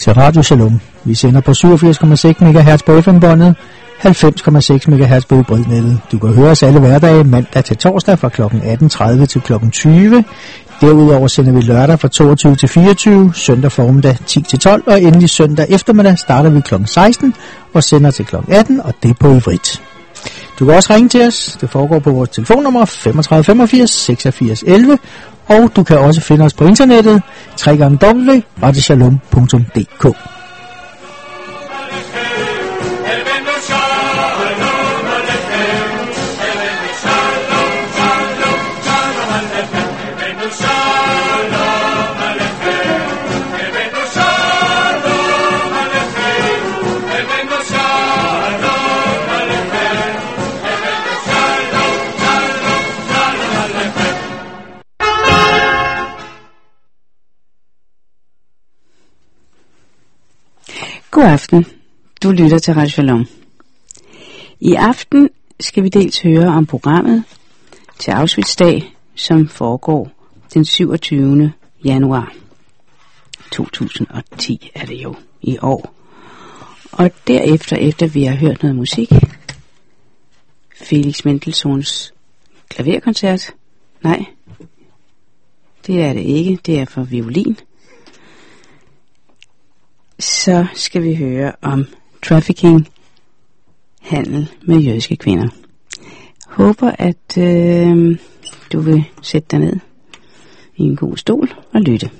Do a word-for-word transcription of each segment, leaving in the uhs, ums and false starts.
til Radio Shalom. Vi sender på syvogfirs komma seks megahertz på F M-båndet, halvfems komma seks megahertz på hybridnettet. Du kan høre os alle hverdage mandag til torsdag fra klokken atten tredive til klokken tyve. Derudover sender vi lørdag fra toogtyve til fireogtyve, søndag formiddag ti til tolv, og endelig søndag eftermiddag starter vi klokken seksten og sender til klokken atten, og det er på ivrit. Du kan også ringe til os. Det foregår på vores telefonnummer femogtredive femogfirs seksogfirs elleve, og du kan også finde os på internettet w w w punktum radio shalom punktum d k. God aften. Du lytter til Radio Shalom. I aften skal vi dels høre om programmet til Auschwitz-dag, som foregår den syvogtyvende januar to tusind og ti, er det jo i år. Og derefter, efter vi har hørt noget musik, Felix Mendelssohns klaverkoncert. Nej, det er det ikke. Det er for violin. Så skal vi høre om trafficking, handel med jødiske kvinder. Håber, at øh, du vil sætte dig ned i en god stol og lytte.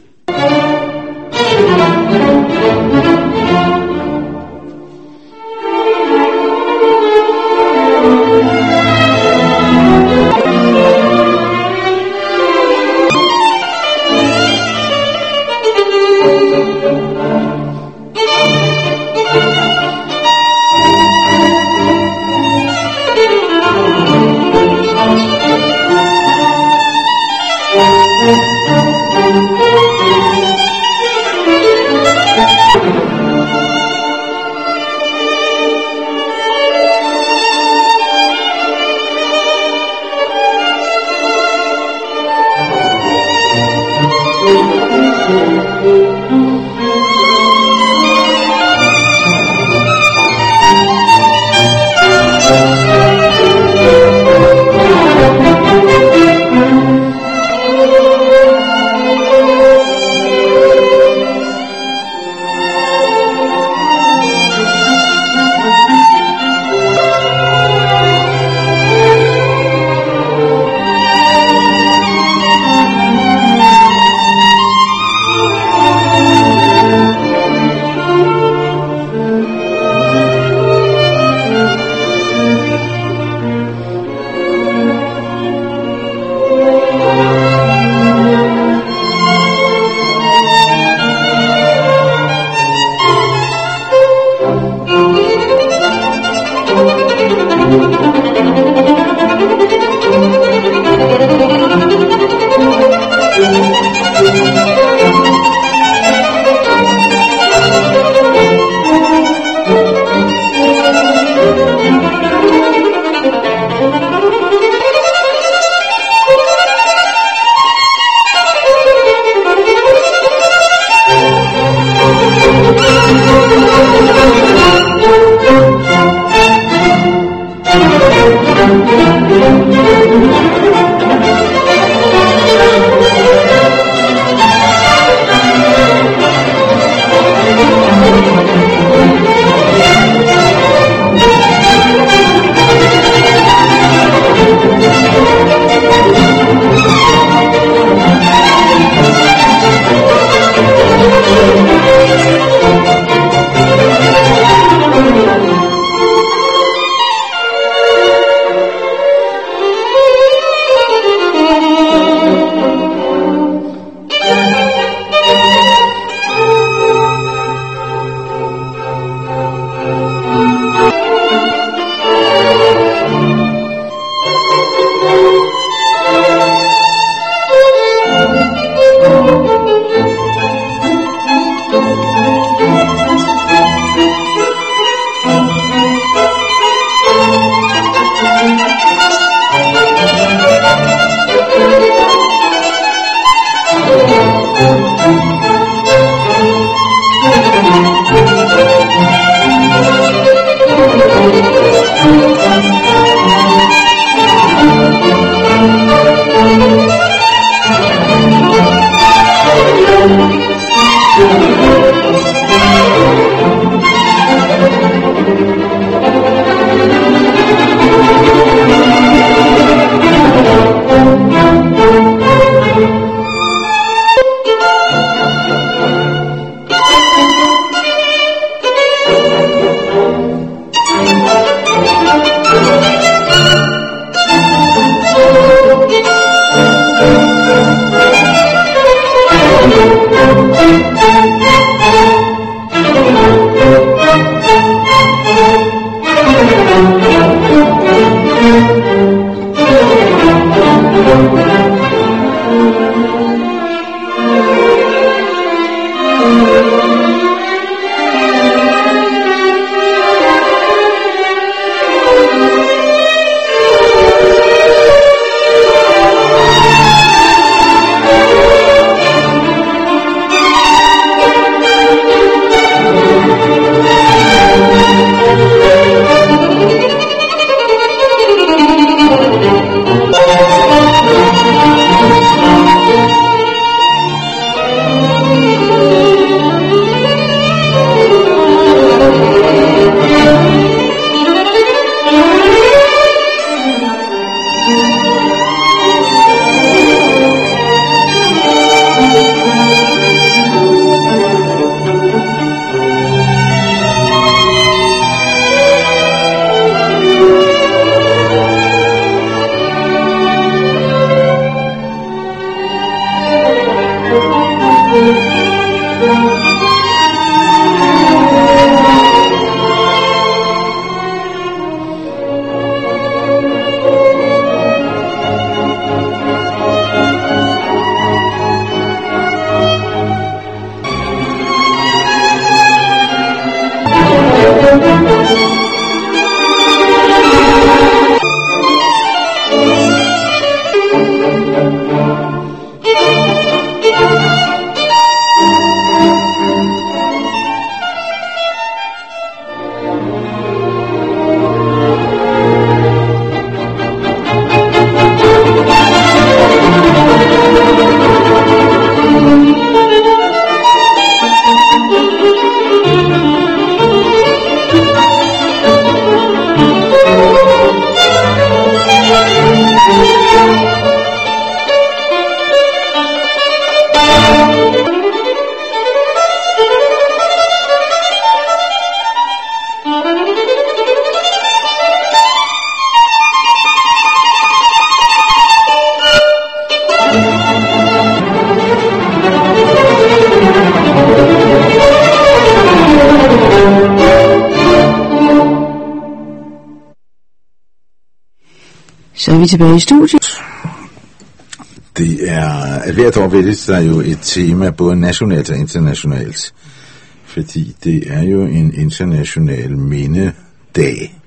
Så er vi tilbage i studiet. Det er, at hvert år vælges der jo et tema, både nationalt og internationalt, fordi det er jo en international mindedag.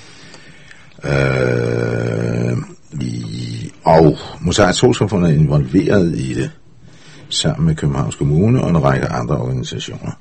Øh, i, og Mozarts Trossamfund er involveret i det, sammen med Københavns Kommune og en række andre organisationer.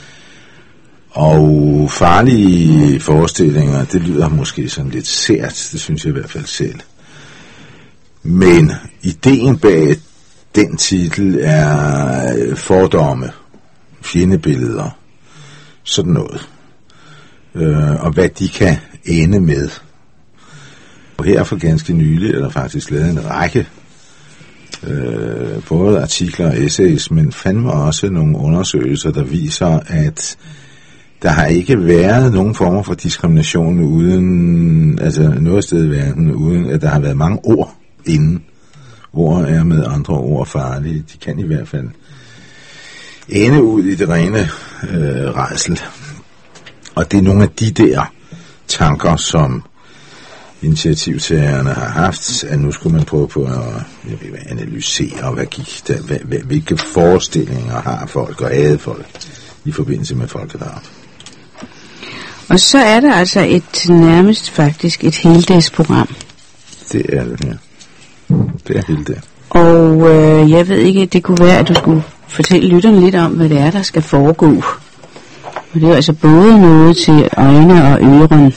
Og farlige forestillinger, det lyder måske sådan lidt sært, det synes jeg i hvert fald selv. Men ideen bag den titel er fordomme, fjendebilleder, sådan noget. Øh, og hvad de kan ende med. Og her for ganske nylig er der faktisk lavet en række, øh, både artikler og essays, men fandme også nogle undersøgelser, der viser, at der har ikke været nogen former for diskrimination uden, altså noget sted i verden, uden at der har været mange ord inden. Ord er med andre ord farlige. De kan i hvert fald ende ud i det rene øh, rædsel. Og det er nogle af de der tanker, som initiativtagerne har haft, at nu skulle man prøve på at jeg ved, analysere, hvad gik der, hvad, hvad, hvilke forestillinger har folk og havde folk i forbindelse med folkedrab. Og så er der altså et nærmest faktisk et heldagsprogram. Det er det her. Det er hele det. Og øh, jeg ved ikke, det kunne være, at du skulle fortælle lytterne lidt om, hvad det er, der skal foregå. Og det er altså både noget til øjne og øren.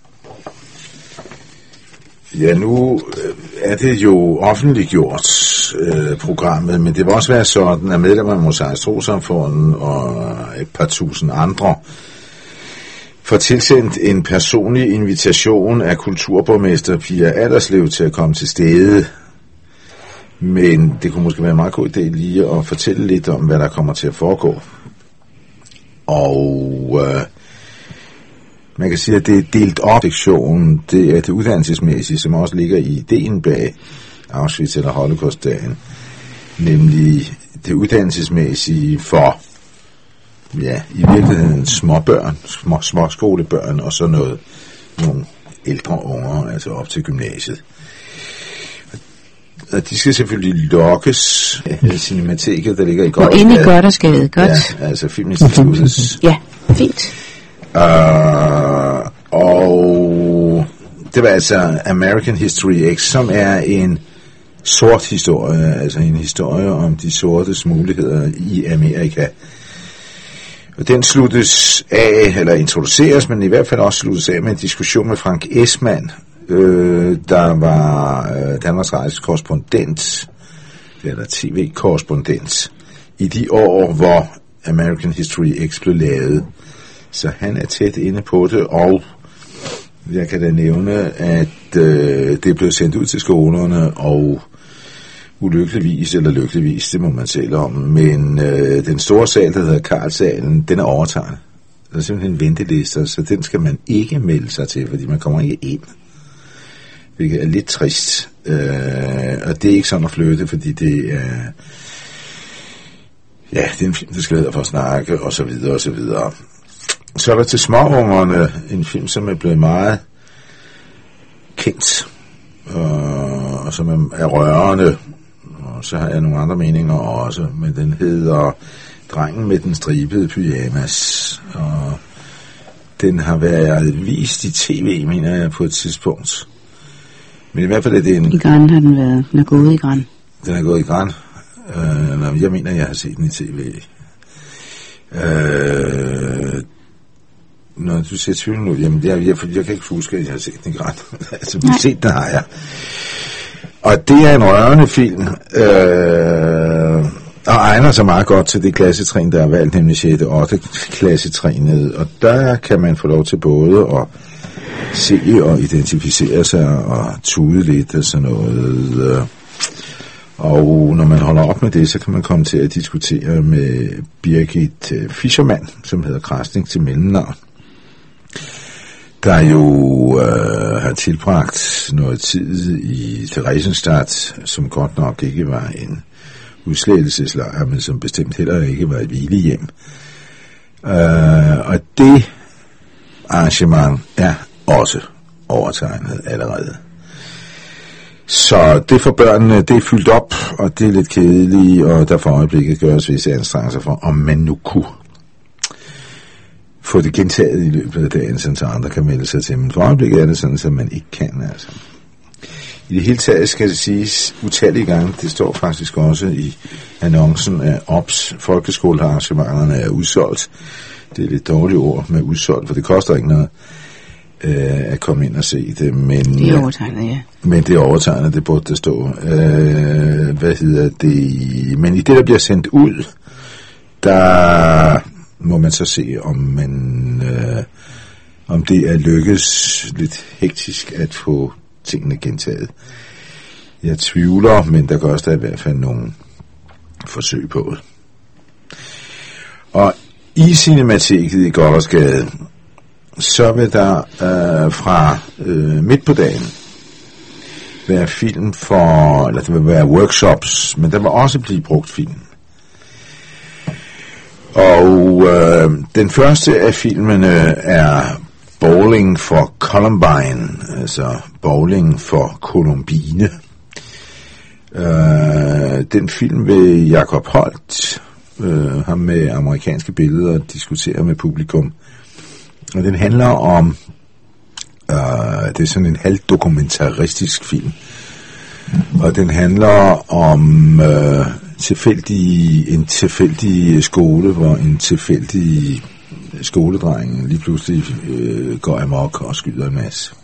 Ja, nu er det jo offentliggjort, øh, programmet, men det vil også være sådan, at medlemmer af Mozarts Trossamfund og et par tusind andre får tilsendt en personlig invitation af kulturborgmester Pia Allerslev til at komme til stede. Men det kunne måske være en meget god idé lige at fortælle lidt om, hvad der kommer til at foregå. Og øh, man kan sige, at det er delt op sektionen, det er det uddannelsesmæssige, som også ligger i ideen bag Auschwitz eller Holocaust-dagen, nemlig det uddannelsesmæssige for, ja, i virkeligheden småbørn, små, småskolebørn og så noget, nogle ældre unger, altså op til gymnasiet. Og de skal selvfølgelig lokkes af Cinemateket, der ligger i Gothersgade. Og inde i Gothersgade, godt. Ja, altså Filminstituttets. Ja, fint. Uh, og det var altså American History X, som er en sort historie, altså en historie om de sortes muligheder i Amerika. Og den sluttes af, eller introduceres, men i hvert fald også sluttes af med en diskussion med Frank Esmann, øh, der var øh, Danmarks Radios korrespondent, eller tv-korrespondent, i de år, hvor American History X blev lavet. Så han er tæt inde på det, og jeg kan da nævne, at øh, det blev sendt ud til skolerne, og ulykkeligvis, eller lykkeligvis, det må man selv om, men øh, den store sal, der hedder Karlsalen, den er overtaget. Der er simpelthen ventelister, så den skal man ikke melde sig til, fordi man kommer ikke ind. Hvilket er lidt trist. Øh, og det er ikke sådan at flytte, fordi det er, ja, det er en film, der skal være for at snakke, og så videre, og så videre. Så er der til småungerne en film, som er blevet meget kendt, og, og som er, er rørende. Og så har jeg nogle andre meninger også, men den hedder Drengen med den stribede pyjamas, og den har været vist i tv, mener jeg, på et tidspunkt. Men i hvert fald er det en... I Gran har den været. Den er gået i Gran. Den er gået i Gran. Uh, jeg mener, jeg har set den i tv. Uh, når du siger tvivl nu, jamen jeg, jeg, jeg kan ikke huske, at jeg har set den i Gran. Altså, vi set den har jeg. Og det er en rørende film, øh, og egner sig meget godt til det klassetrin, der er valgt, nemlig sjette og ottende klassetrinet. Og der kan man få lov til både at se og identificere sig og tude lidt og sådan noget. Og når man holder op med det, så kan man komme til at diskutere med Birgit Fischermann, som hedder Krasnik til mellemnavn, der jo øh, har tilbragt noget tid i Theresienstadt, som godt nok ikke var en udslættelseslejr, men som bestemt heller ikke var et hvilehjem. Øh, og det arrangement er også overtegnet allerede. Så det for børnene, det er fyldt op, og det er lidt kedeligt, og der for øjeblikket gøres visse anstrengelser for, om man nu kunne få det gentaget i løbet af dagen, så andre kan melde sig til. Men for øjeblikket er det sådan, at man ikke kan. Altså. I det hele taget skal det siges utallige gange, det står faktisk også i annoncen af O B S, folkeskolearrangementerne er udsolgt. Det er lidt dårligt ord med udsolgt, for det koster ikke noget øh, at komme ind og se det. Men, det er overtegnet, ja. Men det er overtegnet, det burde det stå. Øh, hvad hedder det? Men i det, der bliver sendt ud, der må man så se, om man øh, om det er lykkes lidt hektisk at få tingene gentaget. Jeg tvivler, men der gør også der i hvert fald nogle forsøg på det. Og i Cinemateket i Gothersgade, så vil der øh, fra øh, midt på dagen være film for, eller der vil være workshops, men der vil også blive brugt film. Og øh, den første af filmene er Bowling for Columbine, altså Bowling for Columbine. Øh, den film vil Jacob Holt, øh, ham med amerikanske billeder, diskutere med publikum. Og den handler om, øh, det er sådan en halvdokumentaristisk film, og den handler om øh, tilfældig, en tilfældig skole, hvor en tilfældig skoledreng lige pludselig øh, går amok og skyder en masse.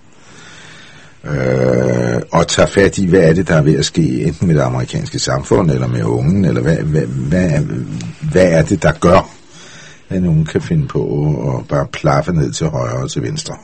Øh, og tager fat i, hvad er det, der er ved at ske, enten med det amerikanske samfund, eller med ungen, eller hvad, hvad, hvad, hvad er det, der gør, at nogen kan finde på at bare plaffe ned til højre og til venstre.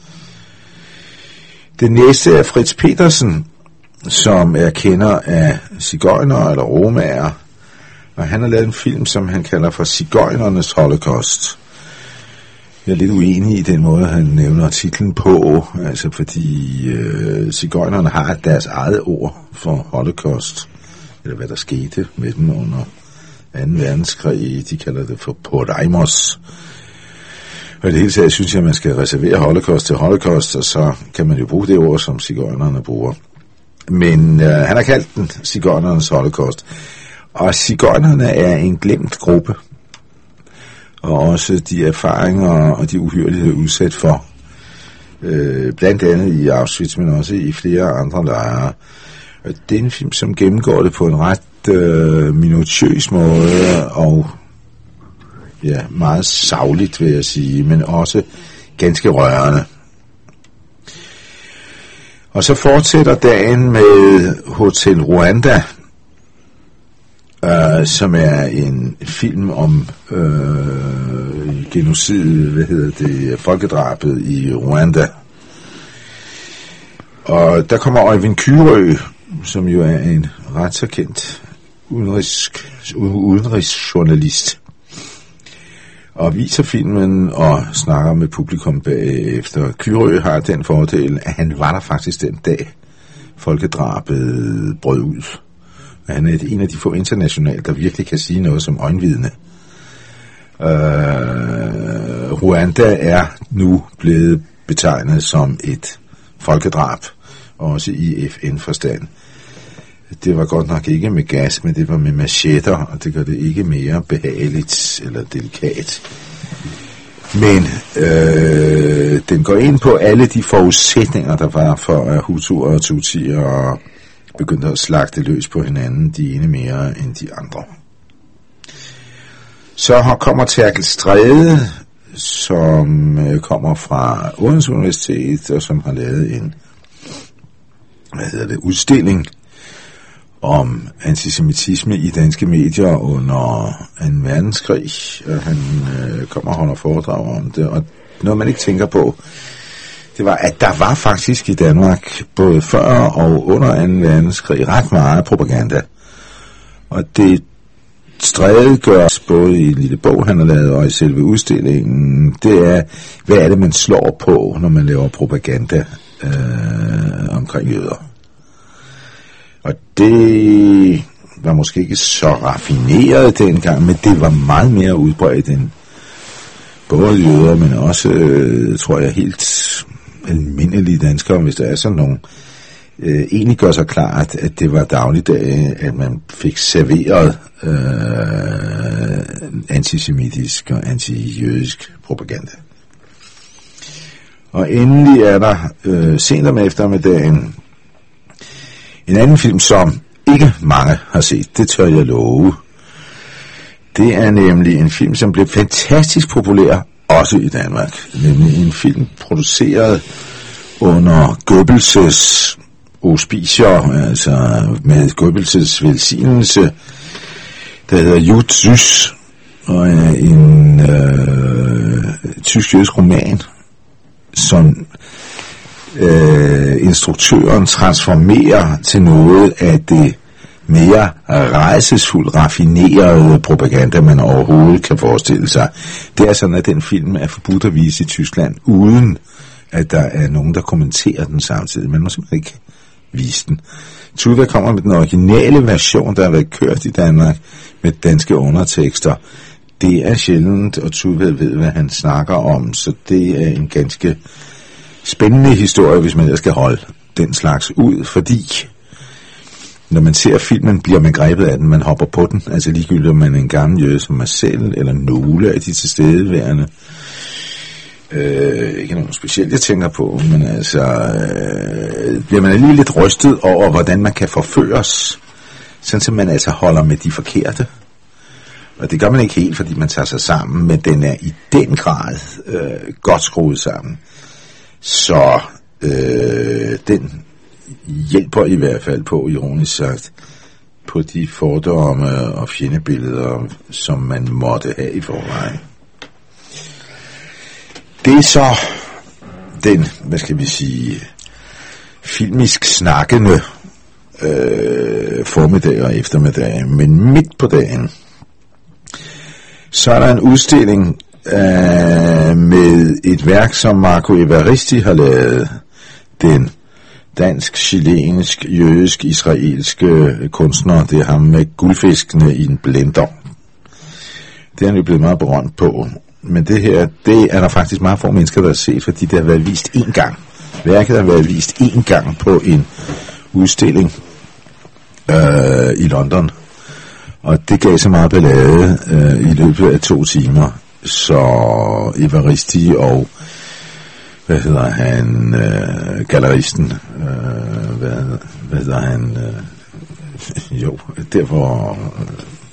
Det næste er Fritz Petersen, som er kender af sigøjnere eller romaer, og han har lavet en film, som han kalder for Sigøjnernes Holocaust. Jeg er lidt uenig i den måde, han nævner titlen på, altså fordi øh, sigøjnerne har deres eget ord for Holocaust, eller hvad der skete med dem under anden verdenskrig. De kalder det for Podemos. Og i det hele taget synes jeg, at man skal reservere Holocaust til Holocaust, og så kan man jo bruge det ord, som sigøjnerne bruger. Men øh, han har kaldt den Sigøjnernes Holocaust. Og sigøjnerne er en glemt gruppe, og også de erfaringer og de uhyreligheder udsat for, øh, blandt andet i Auschwitz, men også i flere andre lejre. Og det er en film, som gennemgår det på en ret øh, minutiøs måde, og ja, meget sagligt, vil jeg sige, men også ganske rørende. Og så fortsætter dagen med Hotel Rwanda, Uh, som er en film om uh, genocid, hvad hedder det, folkedrabet i Rwanda. Og der kommer Øjvind Kyrø, som jo er en ret så kendt udenrigs, udenrigsjournalist, og viser filmen og snakker med publikum bagefter. Kyrø har den fordel, at han var der faktisk den dag, folkedrabet brød ud. Han er en af de få internationale, der virkelig kan sige noget som øjenvidne. Uh, Rwanda er nu blevet betegnet som et folkedrab, også i F N-forstand. Det var godt nok ikke med gas, men det var med machetter, og det gør det ikke mere behageligt eller delikat. Men øh, den går ind på alle de forudsætninger, der var for at Hutuer og Tutsier begyndte at slagte løs på hinanden, de ene mere end de andre. Så kommer Terkel Stræde, som øh, kommer fra Odense Universitet, og som har lavet en hvad hedder det, udstilling om antisemitisme i danske medier under anden verdenskrig. Og han øh, kommer og holder foredrag om det, og noget man ikke tænker på, det var, at der var faktisk i Danmark, både før og under anden verdenskrig, ret meget propaganda. Og det Stræde gørs både i en lille bog, han har lavet, og i selve udstillingen, det er, hvad er det, man slår på, når man laver propaganda øh, omkring jøder. Og det var måske ikke så raffineret dengang, men det var meget mere udbredt end både jøder, men også, øh, tror jeg, helt almindelige danskere, hvis der er sådan nogle øh, egentlig gør sig klart, at det var dagligdag, at man fik serveret øh, antisemitisk og antijødisk propaganda. Og endelig er der øh, sent om eftermiddagen en anden film, som ikke mange har set. Det tør jeg love. Det er nemlig en film, som blev fantastisk populær, også i Danmark. Nemlig en film produceret under Goebbels' auspicier, altså med Goebbels' velsignelse, der hedder Jud Süß, og er en øh, tysk-jødisk roman, som øh, instruktøren transformerer til noget af det mere rejsesfuldt raffinerede propaganda, man overhovedet kan forestille sig. Det er sådan, at den film er forbudt at vise i Tyskland, uden at der er nogen, der kommenterer den samtidig. Man må simpelthen ikke vise den. Tuva kommer med den originale version, der har været kørt i Danmark med danske undertekster. Det er sjældent, og Tuva ved, hvad han snakker om, så det er en ganske spændende historie, hvis man skal holde den slags ud, fordi når man ser filmen, bliver man grebet af den, man hopper på den, altså ligegyldigt om man er en gammel jøde som mig selv, eller nogle af de tilstedeværende. Øh, ikke nogen specielt, jeg tænker på, men altså, øh, bliver man lige lidt rystet over, hvordan man kan forføres, sådan som man altså holder med de forkerte. Og det gør man ikke helt, fordi man tager sig sammen, men den er i den grad øh, godt skruet sammen. Så øh, den hjælper i hvert fald på, ironisk sagt, på de fordomme og fjendebilleder, som man måtte have i forvejen. Det er så den, hvad skal vi sige, filmisk snakkende øh, formiddag og eftermiddag, men midt på dagen, så er der en udstilling øh, med et værk, som Marco Evaristi har lavet, den dansk, chilensk, jødisk, israelske kunstner. Det er ham med guldfiskene i en blender. Det er han jo blevet meget berømt på. Men det her, det er der faktisk meget få mennesker, der har set, fordi det har været vist én gang. Værket har været vist én gang på en udstilling øh, i London. Og det gav så meget ballade øh, i løbet af to timer. Så Evaristi og hvad hedder han, øh, galleristen, øh, hvad, hvad hedder han, øh, jo, derfor, øh,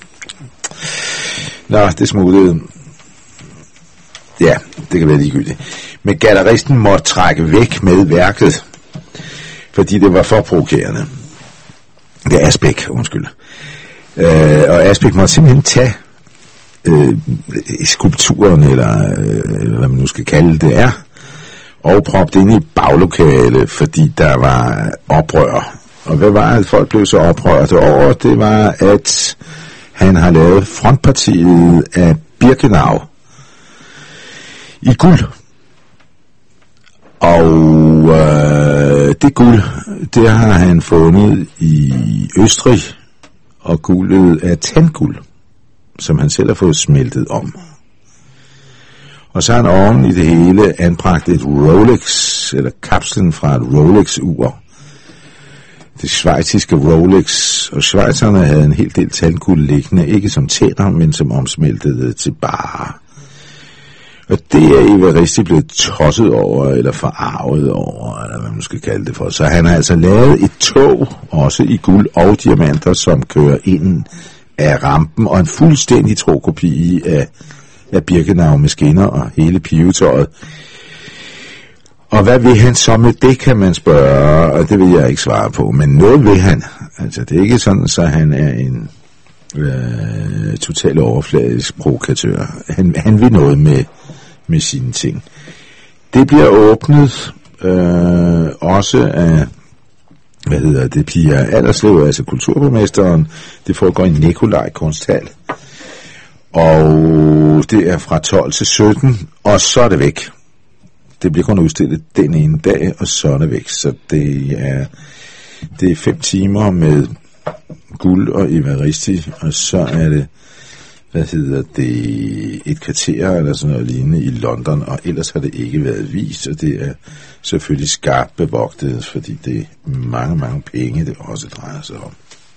nå, det smuttede, ja, det kan være ligegyldigt, men galleristen måtte trække væk med værket, fordi det var for provokerende. Det er Asbæk, undskyld, øh, og Asbæk måtte simpelthen tage øh, skulpturen, eller øh, hvad man nu skal kalde det er, og proppet ind i et baglokale, fordi der var oprør. Og hvad var det, folk blev så oprørt over? Det var, at han har lavet frontpartiet af Birkenau i guld. Og øh, det guld, det har han fundet i Østrig, og guldet er tandguld, som han selv har fået smeltet om. Og så har han oven i det hele anbragt et Rolex, eller kapslen fra et Rolex-ur. Det schweiziske Rolex, og schweizerne havde en hel del tandguld liggende, ikke som tænder, men som omsmeltede til bare. Og det er Evaristi blevet tosset over, eller forarvet over, eller hvad man skal kalde det for. Så han har altså lavet et tog, også i guld og diamanter, som kører ind af rampen, og en fuldstændig tro kopi af af Birkenau med skinner og hele pivetøjet. Og hvad vil han så med det, kan man spørge, og det vil jeg ikke svare på, men noget vil han. Altså, det er ikke sådan, så han er en øh, total overfladisk provokatør. Han, han vil noget med, med sine ting. Det bliver åbnet øh, også af, hvad hedder det, Pia Allerslev, altså kulturborgmesteren. Det foregår i Nikolaj Kunsthal. Og det er fra tolv til sytten, og så er det væk. Det bliver kun udstillet den ene dag, og så er det væk. Så det er, det er fem timer med guld og Evaristi, og så er det hvad hedder det, et kvarter eller sådan noget lignende i London, og ellers har det ikke været vist, og det er selvfølgelig skarpt bevogtet, fordi det er mange, mange penge, det også drejer sig om.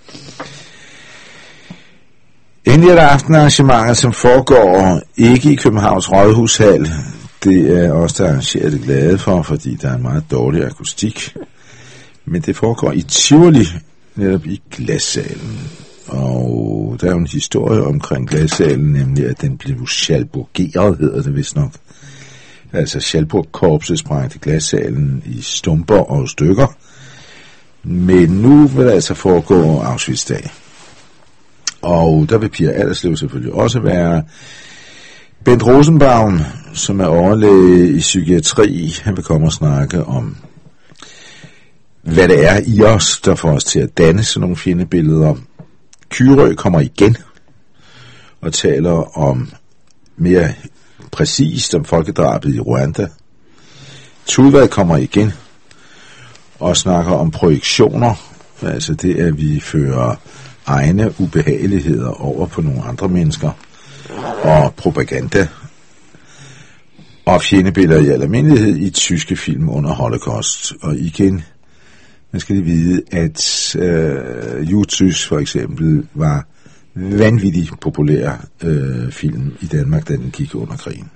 Endelig er der aftenarrangementer, som foregår ikke i Københavns Rådhushal. Det er også der arrangerer det glade for, fordi der er en meget dårlig akustik. Men det foregår i Tivoli, netop i Glassalen. Og der er jo en historie omkring Glassalen, nemlig at den blev schalburgeret, hedder det vist nok. Altså Schalburg-korpset sprængte Glassalen i stumper og stykker. Men nu vil der altså foregå Auschwitz-dag. Og der vil Pia Allerslev selvfølgelig også være. Bent Rosenbaum, som er overlæge i psykiatri, han vil komme og snakke om, hvad det er i os, der får os til at danne sådan nogle fjendebilleder. Kyrø kommer igen og taler om mere præcist om folkedrabet i Rwanda. Tudvad kommer igen og snakker om projektioner, altså det at vi fører egne ubehageligheder over på nogle andre mennesker, og propaganda og fjendebilleder i almindelighed i tyske film under Holocaust. Og igen, man skal lige vide, at øh, Jutsus for eksempel var vanvittigt populær øh, film i Danmark, da den gik under krigen.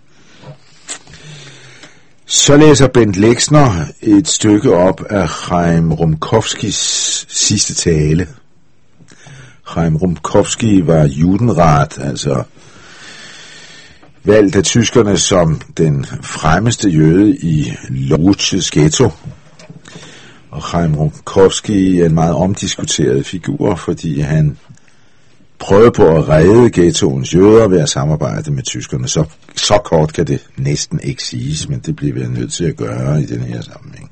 Så læser Bent Lexner et stykke op af Chaim Rumkowskis sidste tale. Chaim Rumkowski var Judenrat, altså valgt af tyskerne som den fremmeste jøde i Lodz ghetto. Og Chaim Rumkowski er en meget omdiskuteret figur, fordi han prøvede på at redde ghettoens jøder ved at samarbejde med tyskerne. Så, så kort kan det næsten ikke siges, men det bliver vi nødt til at gøre i den her sammenhæng.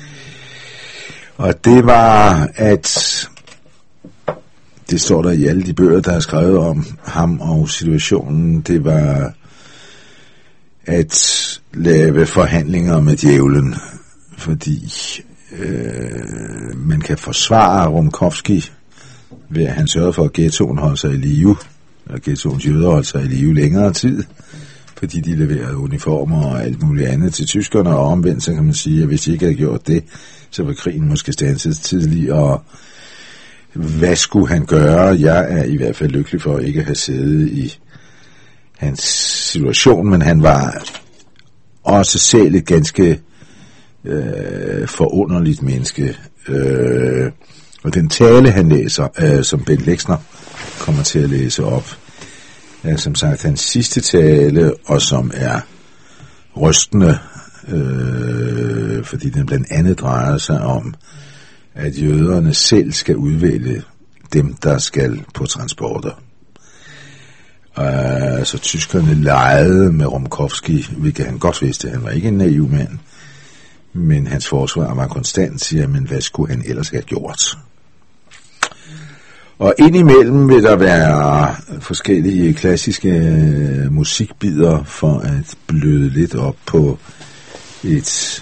Og det var, at det står der i alle de bøger, der er skrevet om ham og situationen, det var at lave forhandlinger med djævlen, fordi øh, man kan forsvare Rumkowski ved at han sørgede for, at ghettoen holdt sig i live, og ghettoens jøder holdt sig i live længere tid, fordi de leverede uniformer og alt muligt andet til tyskerne, og omvendt så kan man sige, at hvis de ikke havde gjort det, så var krigen måske standset tidligt, og hvad skulle han gøre? Jeg er i hvert fald lykkelig for ikke at have siddet i hans situation, men han var også selv et ganske øh, forunderligt menneske. Øh, og den tale, han læser, øh, som Bent Lexner kommer til at læse op, er som sagt hans sidste tale, og som er rystende, øh, fordi den blandt andet drejer sig om, at jøderne selv skal udvælge dem, der skal på transporter. Uh, så tyskerne legede med Rumkowski, hvilket han godt vidste, han var ikke en naiv mand, men hans forsvar var konstant, siger, men hvad skulle han ellers have gjort? Og indimellem vil der være forskellige klassiske musikbider for at bløde lidt op på et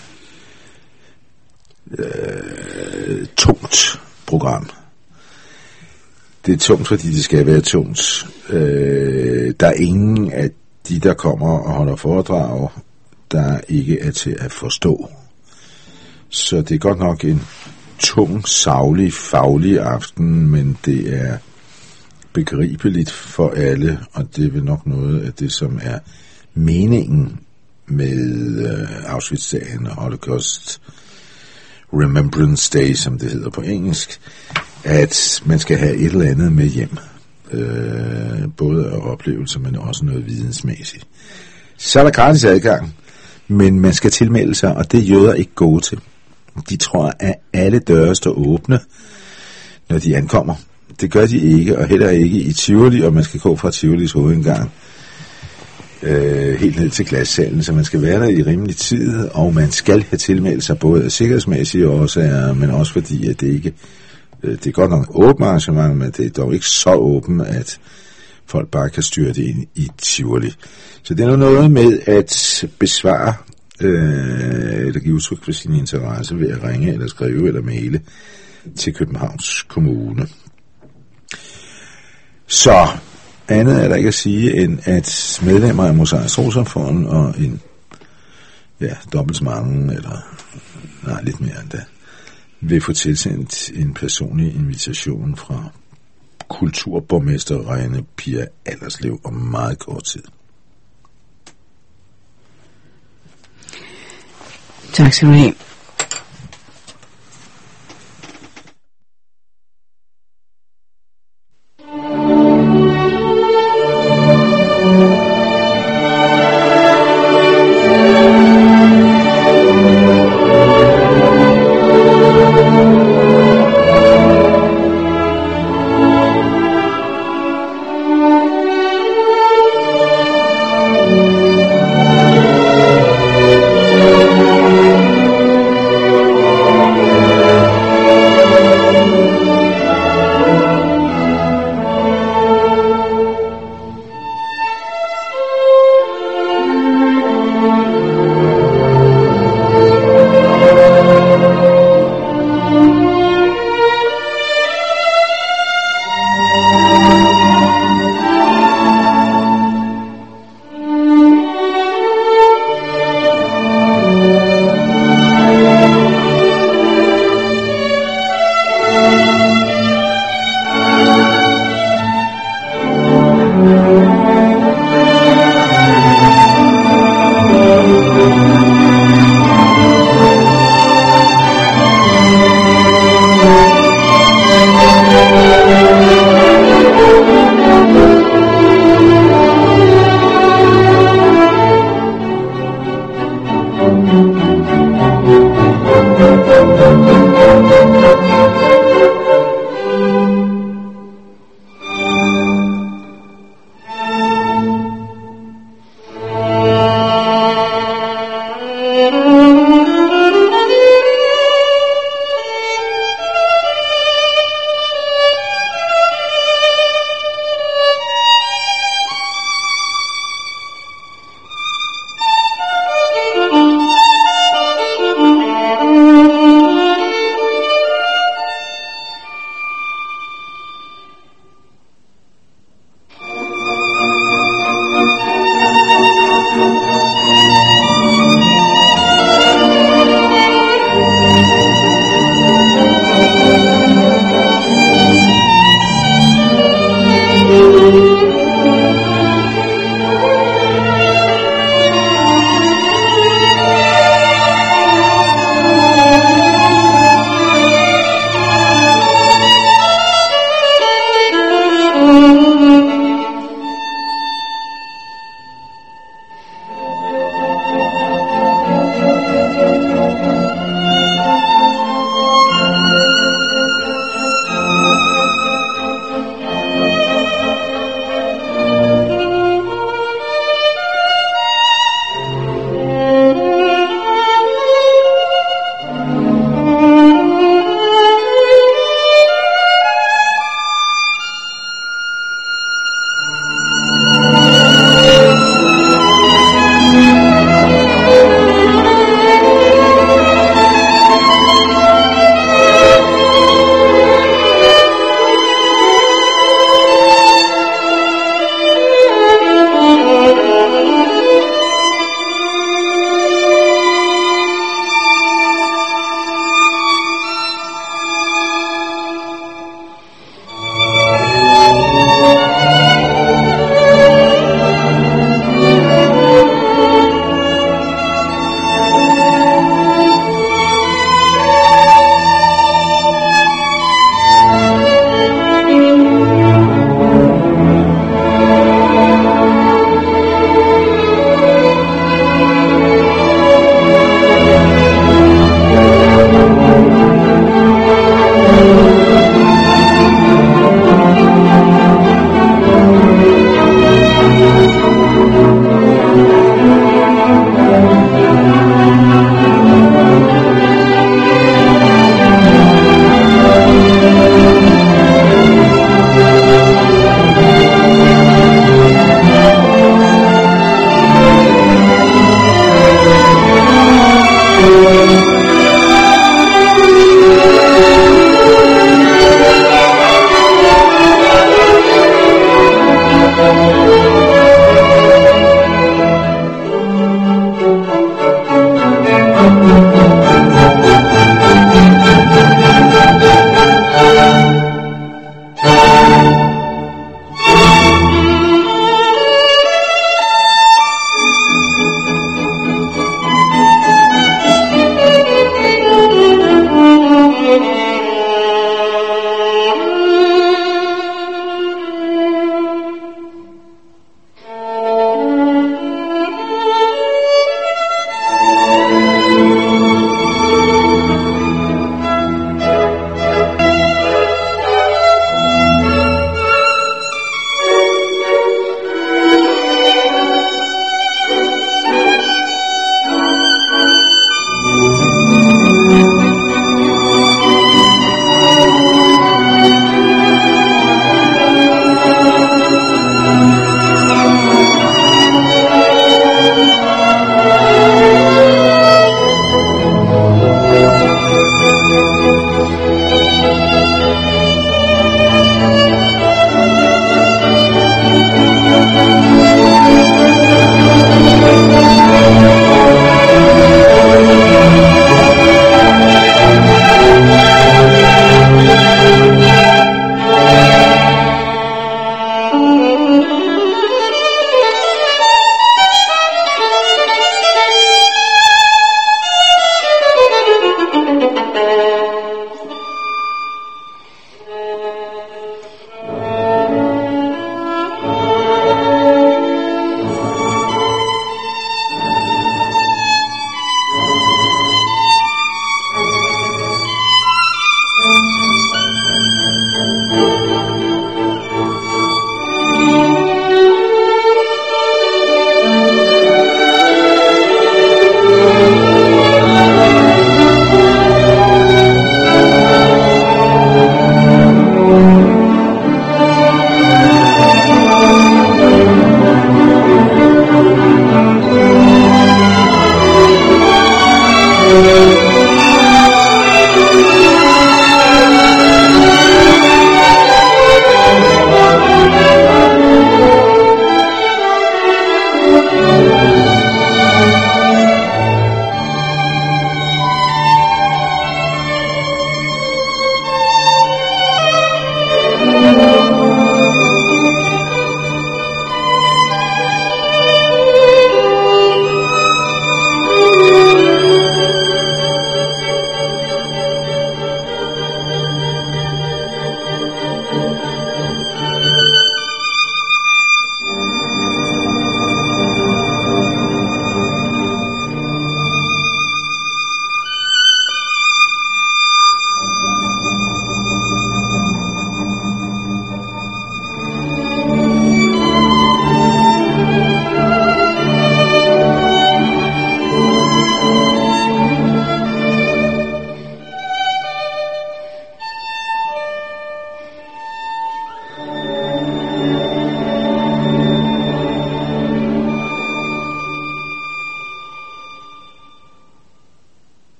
øh, tungt program. Det er tungt, fordi det skal være tungt. Øh, der er ingen af de, der kommer og holder foredrag, der ikke er til at forstå. Så det er godt nok en tung, saglig, faglig aften, men det er begribeligt for alle, og det er vel nok noget af det, som er meningen med øh, Auschwitz-dagen og Holocaust Remembrance Day, som det hedder på engelsk, at man skal have et eller andet med hjem. Øh, både af oplevelser, men også noget vidensmæssigt. Så er der gratis adgang, men man skal tilmelde sig, og det er jøder ikke gode til. De tror, at alle døre står åbne, når de ankommer. Det gør de ikke, og heller ikke i Tivoli, og man skal gå fra Tivolis hovedindgang øh, helt ned til Glassalen, så man skal være der i rimelig tid, og man skal have tilmeldt sig både af sikkerhedsmæssige årsager, men også fordi, at det ikke det er godt nok åbent arrangement, men det er dog ikke så åbent, at folk bare kan styre det ind i Tivoli. Så det er noget med at besvare, øh, eller give udtryk for sin interesse ved at ringe, eller skrive, eller maile til Københavns Kommune. Så andet er der ikke at sige, end at medlemmer af Mozarts Trossamfund og en, ja, dobbelt så mange, eller nej, lidt mere end det, vil få tilsendt en personlig invitation fra kulturborgmester Reine Pia Allerslev om meget kort tid. Tak skal du have.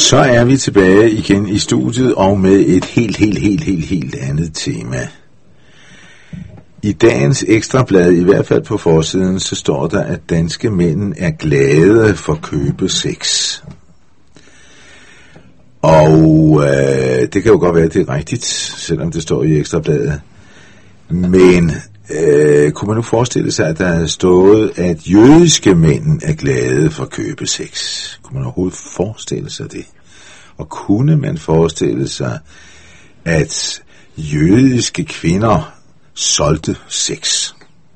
Så er vi tilbage igen i studiet og med et helt, helt, helt, helt, helt andet tema. I dagens ekstrablad, i hvert fald på forsiden, så står der, at danske mænd er glade for købesex. Og øh, det kan jo godt være, at det er rigtigt, selvom det står i ekstrabladet. Men øh, kunne man nu forestille sig, at der er stået, at jødiske mænd er glade for købesex? Kunne man overhovedet forestille sig det? Og kunne man forestille sig, at jødiske kvinder solgte sex?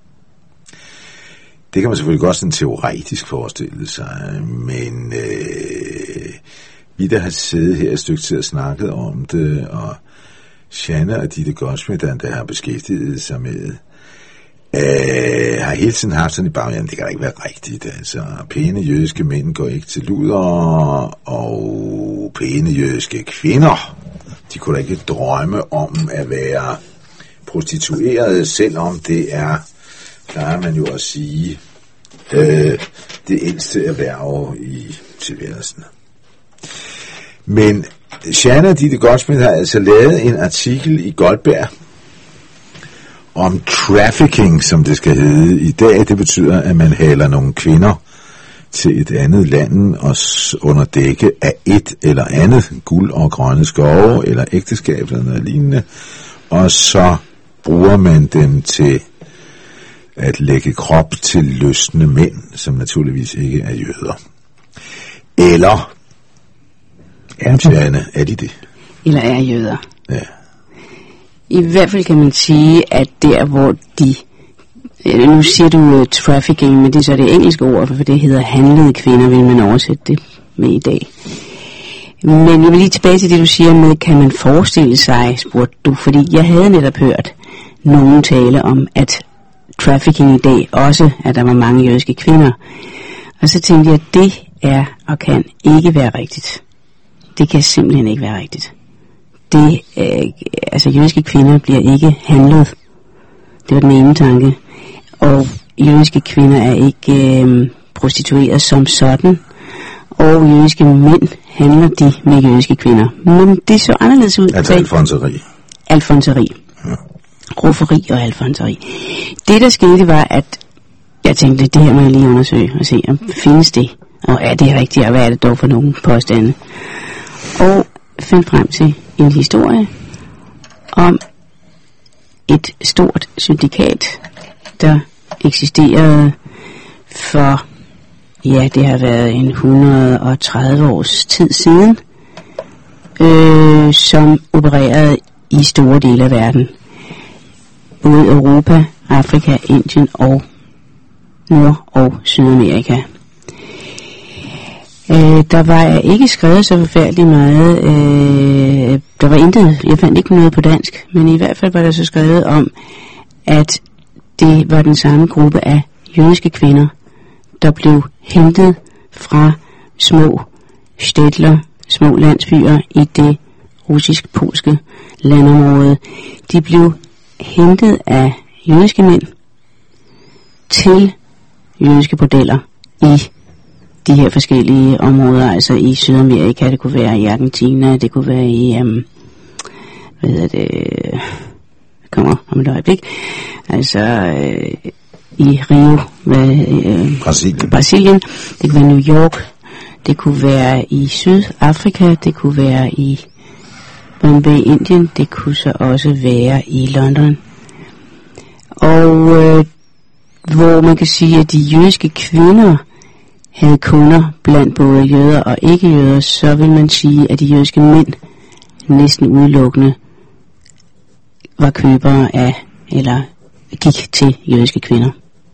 Det kan man selvfølgelig godt sådan teoretisk forestille sig, men øh, vi der har siddet her et stykke tid og snakket om det, og Shanna og Ditte Goldsmith, der har beskæftiget sig med, øh, har hele tiden haft sådan i baghånden, det kan da ikke være rigtigt. Altså, pæne jødiske mænd går ikke til luder, og pæne jødiske kvinder, de kunne da ikke drømme om at være prostituerede, selvom det er, plejer man jo at sige, øh, det ældste erhverv i tilværelsen. Men Shanna Ditte Goldsmith har altså lavet en artikel i Goldberg om trafficking, som det skal hedde i dag. Det betyder, at man haler nogle kvinder til et andet land og under dække af et eller andet, guld og grønne skove eller ægteskab eller noget lignende, og så bruger man dem til at lægge krop til løsne mænd, som naturligvis ikke er jøder. Eller er de, er de det? Eller er jøder. Ja. I hvert fald kan man sige, at der hvor de, nu siger du uh, trafficking, men det er så det engelske ord, for det hedder handlede kvinder, vil man oversætte det med i dag. Men jeg vil lige tilbage til det, du siger med, kan man forestille sig, spurgte du, fordi jeg havde netop hørt nogen tale om, at trafficking i dag også, at der var mange jødiske kvinder. Og så tænkte jeg, at det er og kan ikke være rigtigt. Det kan simpelthen ikke være rigtigt. Det, øh, altså jødiske kvinder bliver ikke handlet. Det var den ene tanke. Og jødiske kvinder er ikke øh, prostitueret som sådan. Og jødiske mænd handler de med jødiske kvinder. Men det så anderledes ud. Altså alfonseri. Alfonseri. Ja. Rufferi og alfonseri. Det der skete var, at jeg tænkte, det her må jeg lige undersøge og se, om findes det. Og er det rigtigt, og hvad er det dog for nogle påstande? Og fandt frem til en historie om et stort syndikat, der eksisterede for, ja, det har været en et hundrede og tredive års tid siden, øh, som opererede i store dele af verden. Både Europa, Afrika, Indien og Nord- og Sydamerika. Øh, der var ikke skrevet så forfærdeligt meget. Øh, der var intet, jeg fandt ikke noget på dansk, men i hvert fald var der så skrevet om, at det var den samme gruppe af jødiske kvinder, der blev hentet fra små stedler, små landsbyer i det russisk-polske landområde. De blev hentet af jødiske mænd til jødiske bordeller i de her forskellige områder, altså i Sydamerika, det kunne være i Argentina, det kunne være i, um, hvad hedder det, det kommer om et øjeblik, altså øh, i Rio, hvad, øh, Brasilien. Brasilien, det kunne være New York, det kunne være i Sydafrika, det kunne være i Bombay, Indien, det kunne så også være i London. Og øh, hvor man kan sige, at de jødiske kvinder havde kunder blandt både jøder og ikke-jøder, så vil man sige, at de jødiske mænd næsten udelukkende var købere af, eller gik til jødiske kvinder.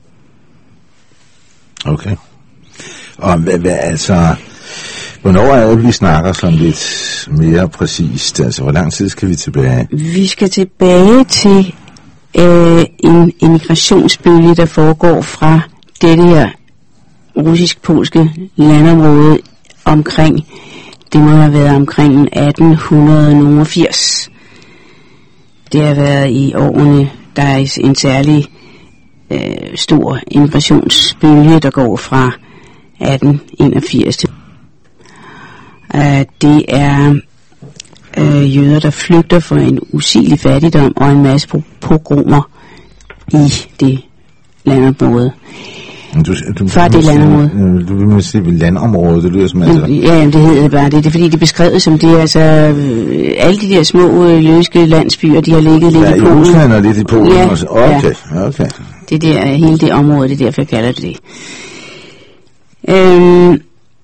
Okay. Og hvad, hvad altså, hvornår er det, vi snakker sådan lidt mere præcist? Altså, hvor lang tid skal vi tilbage? Vi skal tilbage til øh, en immigrationsbølge, der foregår fra dette her russisk-polske landområde omkring, det må have været omkring atten firs. Det har været i årene, der er en særlig øh, stor immigrationsbølge, der går fra atten enogfirs til. Uh, det er uh, jøder, der flygter fra en usigelig fattigdom og en masse pogromer i det landområde. Du, du, Fra det landområde. Du vil sige landområde, det lyder som altså... Ja, det hedder det bare. Det er fordi, det er beskrevet som det, altså... Øh, alle de der små øh, jødiske landsbyer, de har ligget lidt ja, i Polen. Ja, i Rusland og lidt i Polen ja, også. Okay, ja. okay. Det der, hele det område, det er derfor, jeg kalder det det. Øhm,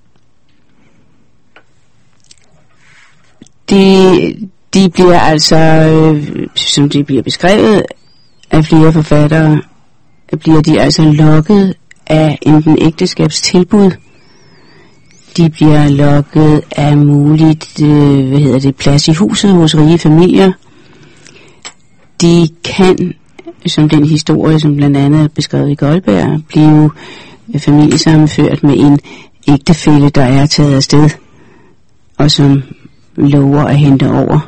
de, de bliver altså, øh, som de bliver beskrevet af flere forfattere, bliver de altså lokket af enten ægteskabstilbud, de bliver lokket af muligt, øh, hvad hedder det, plads i huset hos rige familier. De kan, som den historie, som blandt andet er beskrevet i Goldberg, blive familiesammenført med en ægtefælle, der er taget afsted, og som lover at hente over.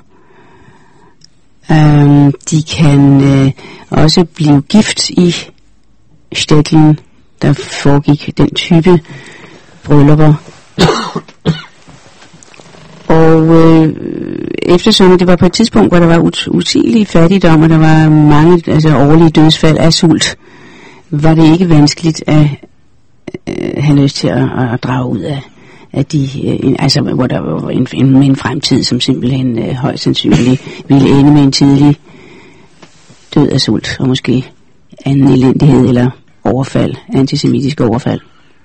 Um, de kan øh, også blive gift i Stettin, der foregik den type bryllupper. Og øh, eftersom det var på et tidspunkt, hvor der var ut- usigelig fattigdom, og der var mange altså årlige dødsfald af sult, var det ikke vanskeligt at øh, have lyst til at, at drage ud af, af de, øh, altså hvor der var en, en, en fremtid, som simpelthen øh, højst sandsynligt ville ende med en tidlig død af sult, og måske anden elendighed eller overfald, antisemitiske overfald.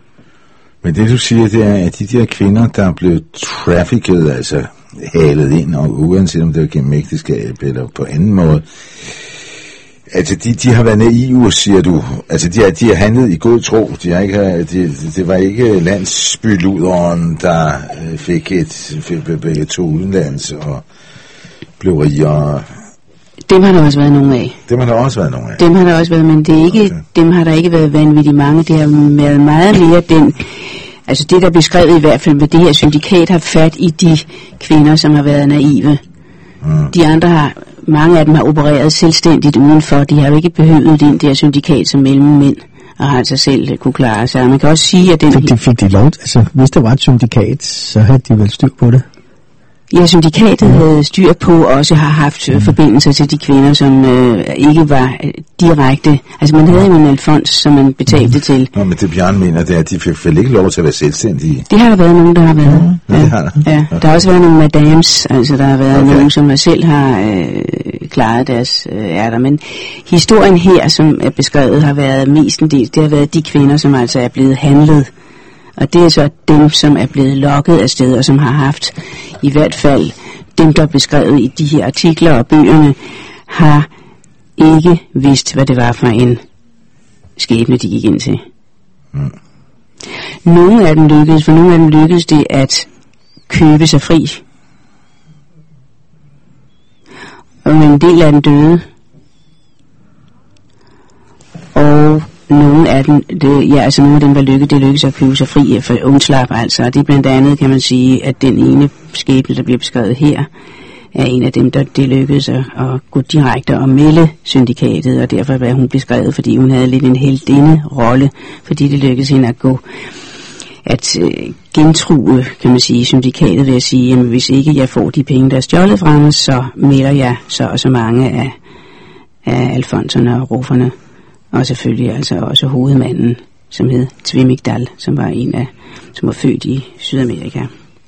Men det du siger, det er, at de der kvinder, der er blevet trafficket, altså halet ind, og uanset om det var gennem ægteskab eller på anden måde, altså de, de har været naive, siger du. Altså de har, de har handlet i god tro. De har ikke, de, det var ikke landsbyluderen, der fik et, fik, fik to udenlands og blev rigere. Dem har der også været nogle af. Dem har der også været nogle af. Dem har der også været, men det er ikke, okay. Dem har der ikke været vanvittigt mange. Det har været meget mere den, altså det der beskrevet i hvert fald med det her syndikat har fat i de kvinder, som har været naive. Mm. De andre har, mange af dem har opereret selvstændigt udenfor. De har jo ikke behøvet den der syndikat som mellemmænd, og har altså selv kunne klare sig. Man kan også sige, at den... Fik de, fik de lov, altså hvis der var et syndikat, så havde de vel styr på det? Ja, syndikatet havde styr på, og også har haft mm. forbindelser til de kvinder, som øh, ikke var øh, direkte... Altså man havde jo en alfons, som man betalte mm. til. Nå, men det Bjørn mener, det er, at de fik vel ikke lov til at være selvstændige? Det har der været nogen, der har været. Mm. Ja, det har der. Ja, okay. Der har også været nogle madams, altså der har været okay. nogen, som selv har øh, klaret deres øh, ærter. Men historien her, som er beskrevet, har været mestendels, det har været de kvinder, som altså er blevet handlet. Og det er så dem, som er blevet lokket af steder, som har haft, i hvert fald dem, der er beskrevet i de her artikler og bøgerne, har ikke vidst, hvad det var for en skæbne, de gik ind til. Mm. Nogle af dem lykkedes, for nogle af dem lykkedes det at købe sig fri. Og en del af dem døde. Og nogle af dem, det, ja, altså nogle af dem, der lykkedes, det lykkedes at købe sig fri for undslap, altså. Og det er blandt andet, kan man sige, at den ene skæbne, der bliver beskrevet her, er en af dem, der det lykkedes at, at gå direkte og melde syndikatet, og derfor var hun beskrevet, fordi hun havde lidt en heldinde rolle, fordi det lykkedes hende at gå, at øh, gentrue, kan man sige, syndikatet ved at sige, jamen hvis ikke jeg får de penge, der er stjålet fra mig, så melder jeg så og så mange af, af alfonserne og roferne. Og selvfølgelig altså også hovedmanden, som hed Tvimigdal, som var en af, som var født i Sydamerika.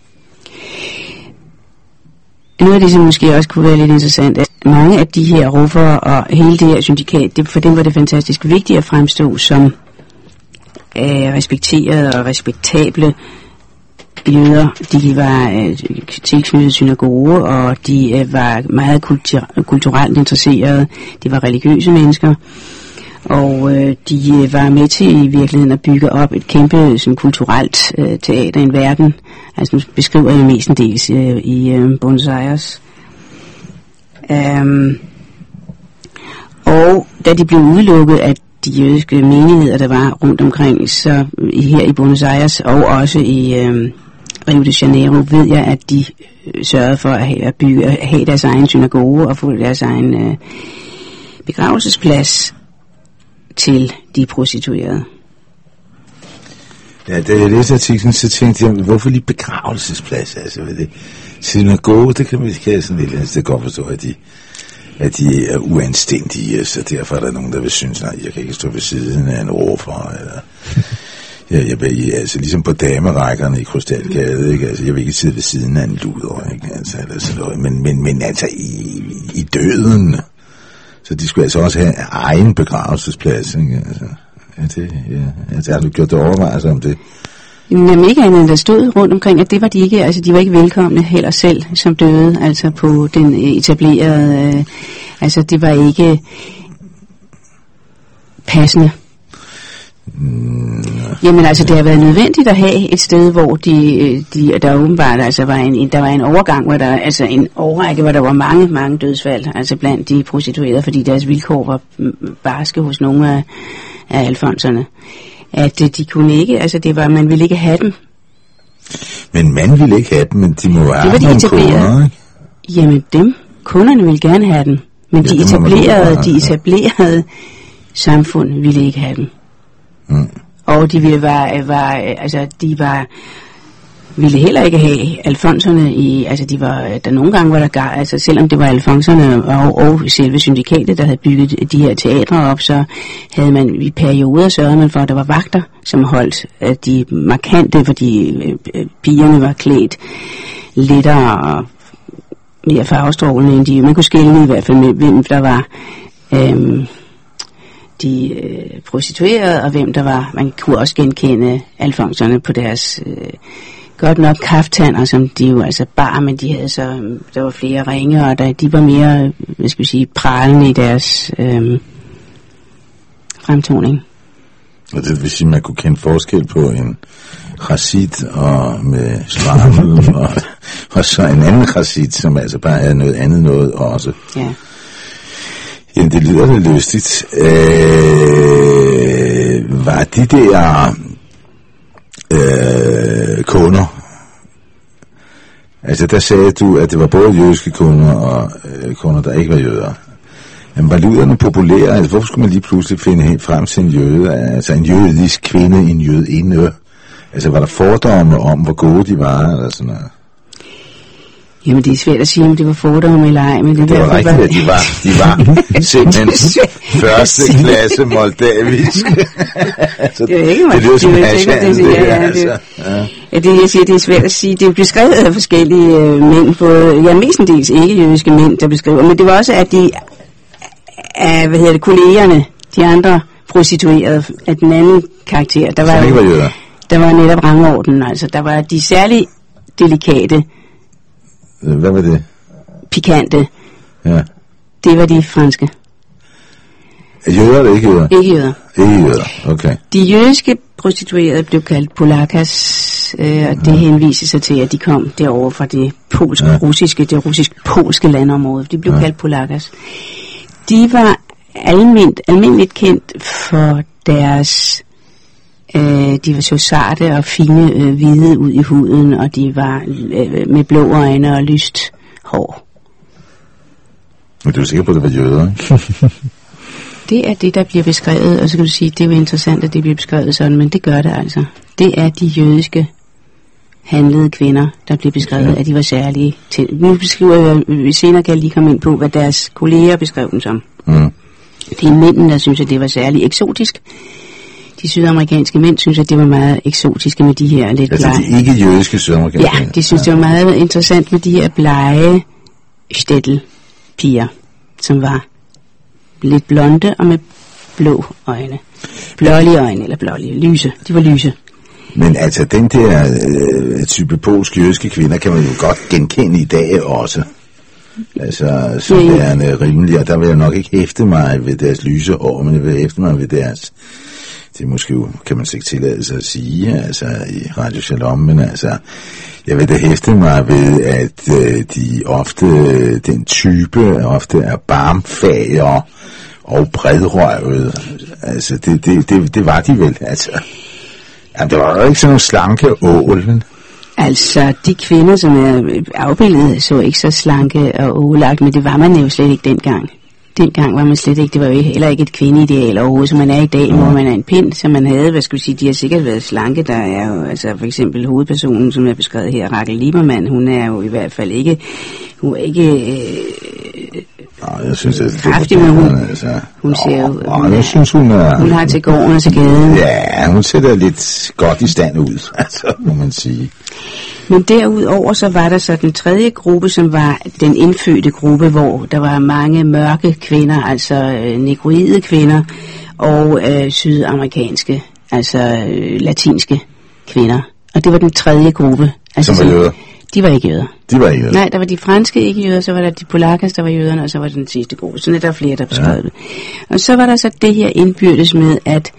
Noget af det, som måske også kunne være lidt interessant, at mange af de her ruffer og hele det her syndikat, det, for dem var det fantastisk vigtigt at fremstå som øh, respekterede og respektable jøder. De var øh, tilknyttet synagoge, og de øh, var meget kultur- kulturelt interesserede. De var religiøse mennesker. Og øh, de øh, var med til i virkeligheden at bygge op et kæmpe sådan, kulturelt øh, teater i en verden. Altså nu beskriver jeg mestendels øh, i øh, Buenos Aires. Um, og da de blev udelukket af de jødiske menigheder, der var rundt omkring, så øh, her i Buenos Aires og også i øh, Rio de Janeiro, ved jeg, at de øh, sørgede for at have, at bygge, at have deres egen synagoge og få deres egen øh, begravelsesplads til de prostituerede. Ja, da jeg læste artiklen, så tænkte jeg, hvorfor lige begravelsesplads? Altså, ved det, synagoge, det kan man ikke sådan lidt, altså, det kan godt forstå, at de, at de er uanstændige, så derfor er der nogen, der vil synes, nej, jeg kan ikke stå ved siden af en råfer, eller... Ja, jeg vil, altså ligesom på damerækkerne i Krystalgade, ikke? Altså, jeg vil ikke sidde ved siden af en luder, ikke? Altså, altså, men, men, men altså, i, i døden, så de skulle altså også have egen begravelsesplads, ikke? Altså, ja, det, ja, altså, har du gjort det overvejelser om det? Jamen ikke andet, der stod rundt omkring, at det var de ikke, altså de var ikke velkomne heller selv, som døde, altså på den etablerede, øh, altså det var ikke passende. Mm. Jamen altså, det har været nødvendigt at have et sted, hvor de, de der åbenbart, altså var en, der var en overgang, hvor der, altså en overrække, hvor der var mange, mange dødsfald, altså blandt de prostituerede, fordi deres vilkår var barske hos nogle af, af alfonserne. At de kunne ikke, altså det var, man ville ikke have dem. Men man ville ikke have dem, men de må have de nogle kunder, ikke? Jamen dem, kunderne ville gerne have dem, men ja, de etablerede, de etablerede samfund ville ikke have dem. Mm. Og de var, var, altså de var, ville heller ikke have alfonserne i, altså de var, der nogle gange var der, altså selvom det var alfonserne og, og selve syndikatet, der havde bygget de her teatre op, så havde man i perioder sørget man for, at der var vagter, som holdt at de markante, fordi øh, pigerne var klædt lettere og mere farvestrålende end de, man kunne skelne i hvert fald med, hvem der var, øh, de øh, prostituerede, og hvem der var. Man kunne også genkende alfonserne på deres øh, godt nok kaftaner, som de jo altså bar, men de havde så, der var flere ringe, og der, de var mere, hvad skal vi sige, pralende i deres øh, fremtoning. Og det vil sige, at man kunne kende forskel på en chassid og med spartel, og, og så en anden chassid, som altså bare er noget andet noget også. Ja. Jamen, det lyder lidt lystigt. Øh, var de der øh, kunder, altså der sagde du, at det var både jødiske kunder og øh, kunder, der ikke var jøder. Men var luderne populære? Altså, hvorfor skulle man lige pludselig finde helt frem til en jøde, altså en jødisk kvinde, en jødinde? Altså, var der fordomme om, hvor gode de var, eller sådan noget? Jamen, det er svært at sige, om det var fordomme eller ej, men det, det var rigtigt, at de var, de var simpelthen første klasse moldavisk. Altså, det er ikke meget. Det lyder som Ashan, det her, altså. Ja, det jeg siger, det er svært at sige. Det er beskrevet af forskellige øh, mænd, både, ja, mestendels ikke-jødiske mænd, der beskriver, men det var også, at de, af, hvad hedder det, kollegerne, de andre prostituerede, af den anden karakter, der var, var jøder. Der var netop rangorden, altså, der var de særlig delikate, hvad var det? Pikante. Ja. Det var de franske. Jøder eller ikke jøder? Ikke jøder. Ikke jøder, okay. De jødiske prostituerede blev kaldt polakas, øh, og det henviser sig til, at de kom derovre fra det polsk-russiske, det russisk-polske landområde. De blev ja. kaldt polakas. De var almindeligt, almindeligt kendt for deres... Øh, de var så sarte og fine øh, hvide ud i huden, og de var øh, med blå øjne og lyst hår. Men du er sikker på, at det var jøder, ikke? Det er det, der bliver beskrevet, og så kan du sige, det er jo interessant, at det bliver beskrevet sådan, men det gør det altså. Det er de jødiske handlede kvinder, der bliver beskrevet, ja. At de var særlige til. Nu beskriver jeg, vi senere kan jeg lige komme ind på, hvad deres kolleger beskrev dem som. Mm. Det er mændene, der synes, at det var særligt eksotisk. De sydamerikanske mænd synes, at det var meget eksotiske med de her lidt blege... Altså de ikke-jødiske sydamerikanske Ja, de synes, ja. Det var meget interessant med de her blege stættelpiger, som var lidt blonde og med blå øjne. Blålige øjne, eller blålige, lyse. De var lyse. Men altså, den der øh, type polsk-jødiske kvinder kan man jo godt genkende i dag også. Altså, som ja, ja. værende rimelig, og der vil jeg nok ikke hæfte mig ved deres lyse hår, men jeg vil hæfte mig ved deres... Det er måske jo, kan man ikke tillade sig at sige, altså i Radio Shalom, men altså, jeg vil da hæfte mig ved, at øh, de ofte, den type, ofte er barmfager og bredrøvet. Altså, det, det, det, det var de vel, altså. Jamen, det var jo ikke sådan nogle slanke ål. Altså, de kvinder, som er afbildet, så ikke så slanke og ålagt, men det var man jo slet ikke dengang. dengang var man slet ikke, det var jo heller ikke et kvindeideal overhovedet, som man er i dag, hvor man er en pind, som man havde, hvad skal vi sige, de har sikkert været slanke, der er jo, altså for eksempel hovedpersonen, som er beskrevet her, Rakel Liebermann, hun er jo i hvert fald ikke, hun er ikke, øh, nej, jeg synes, at kraftig, men hun, altså, hun ser jo, åh, hun, jeg synes, hun er, hun har til gården og til gaden. Ja, hun ser lidt godt i stand ud, altså, må man sige. Men derudover så var der så den tredje gruppe, som var den indfødte gruppe, hvor der var mange mørke kvinder, altså øh, negroide kvinder, og øh, sydamerikanske, altså øh, latinske kvinder. Og det var den tredje gruppe. Altså, som var jøder? De var ikke jøder. De var ikke jøder? Nej, der var de franske ikke jøder, så var der de polakkers, der var jøderne, og så var der den sidste gruppe. Så der er flere, der beskrev ja. det. Og så var der så det her indbyrdes med, at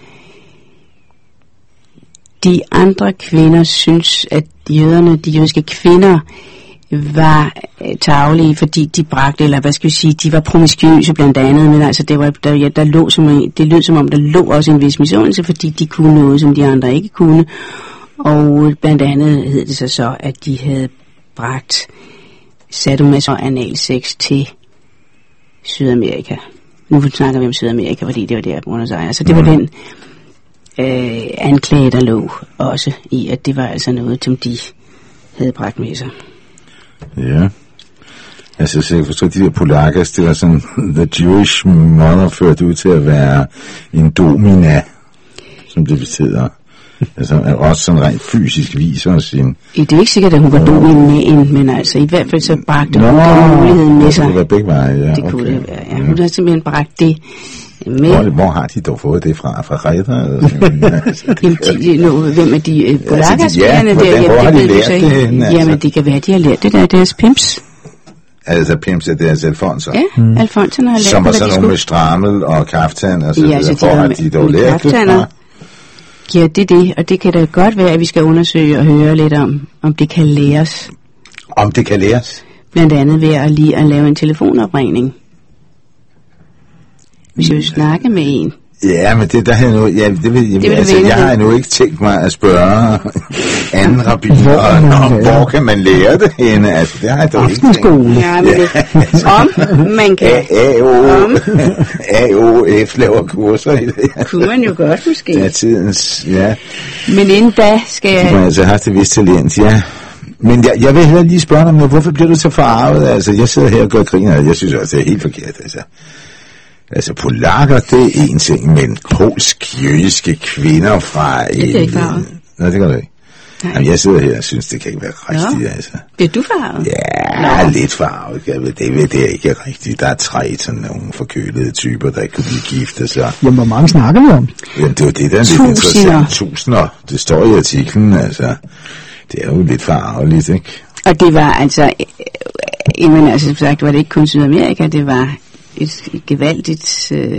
de andre kvinder synes, at jøderne, de jødiske kvinder, var tarvelige, fordi de bragte, eller hvad skal vi sige, de var promiskuøse blandt andet, men altså det var, der, ja, der lå som, det lød som om, der lå også en vis misundelse, fordi de kunne noget, som de andre ikke kunne, og blandt andet hed det så så, at de havde bragt sadomaso og analsex til Sydamerika. Nu snakker vi om Sydamerika, fordi det var der, Buenos Aires. Altså det var den øh, anklage, der lå også i, at det var altså noget, som de havde bragt med sig. Ja. Altså, så jeg forstår, de der polakkers, det var sådan, the Jewish mother førte ud til at være en domina, som det betyder. Altså, også sådan rent fysisk viser sin... Det er ikke sikkert, at hun var dominant, men altså, i hvert fald så bragte hun den muligheden med sig. Det var begge veje, ja. Det kunne okay. det være, ja. Hun har simpelthen bragt det med. Hvor, hvor har de dog fået det fra? Fra Reder? Jamen, de, nu, hvem er de polakkerspillerne altså, ja, der? Hvor har de lært det henne? Altså? Jamen, det kan være, de har lært det der, deres pimps. Altså pimps er deres alfonser? Ja, mm. alfonserne har lært som det, var sådan nogle med strammel og kaftan og så ja, altså, hvor har de dog lært det fra? Ja, det er det, og det kan da godt være, at vi skal undersøge og høre lidt om, om det kan læres. Om det kan læres? Blandt andet ved at lige at lave en telefonopringning. Hvis jeg vil snakke med en. Ja, men det der har jeg nu, ja, det vil, det vil altså, jeg har nu ikke tænkt mig at spørge anden rabbiner, om hvor kan man lære det henne? Altså, det har jeg dog ikke tænkt. Ja, men det, om man kan. A O F laver kurser i det. Kunne man jo godt måske. Ja, tidens, ja. Men inden da skal jeg... Du har altså haft et vist talent, ja. Men jeg, jeg vil hellere lige spørge dig, hvorfor bliver du så forarvet? Altså, jeg sidder her og gør griner, og jeg synes også, det er helt forkert, altså. Altså, polakker, det er en ting, men polsk-jødiske kvinder fra... Det bliver ikke farvet. Nej, det gør det ikke. Jamen, jeg sidder her og synes, det kan ikke være rigtigt, altså. Bliver du farvet? Ja, Nå. lidt farvet. Jeg ved, det, ved, det er ikke rigtigt. Der er tre sådan nogle forkølede typer, der ikke kan blive gift, så... Jamen, hvor mange snakker vi om? Jamen, det er jo det, der er lidt interessant. Tusinder. Det står i artiklen, altså. Det er jo lidt farveligt, ikke? Og det var altså... Jamen, altså, som sagt, var det ikke kun Sydamerika, det var... Et, et gevaldigt, øh,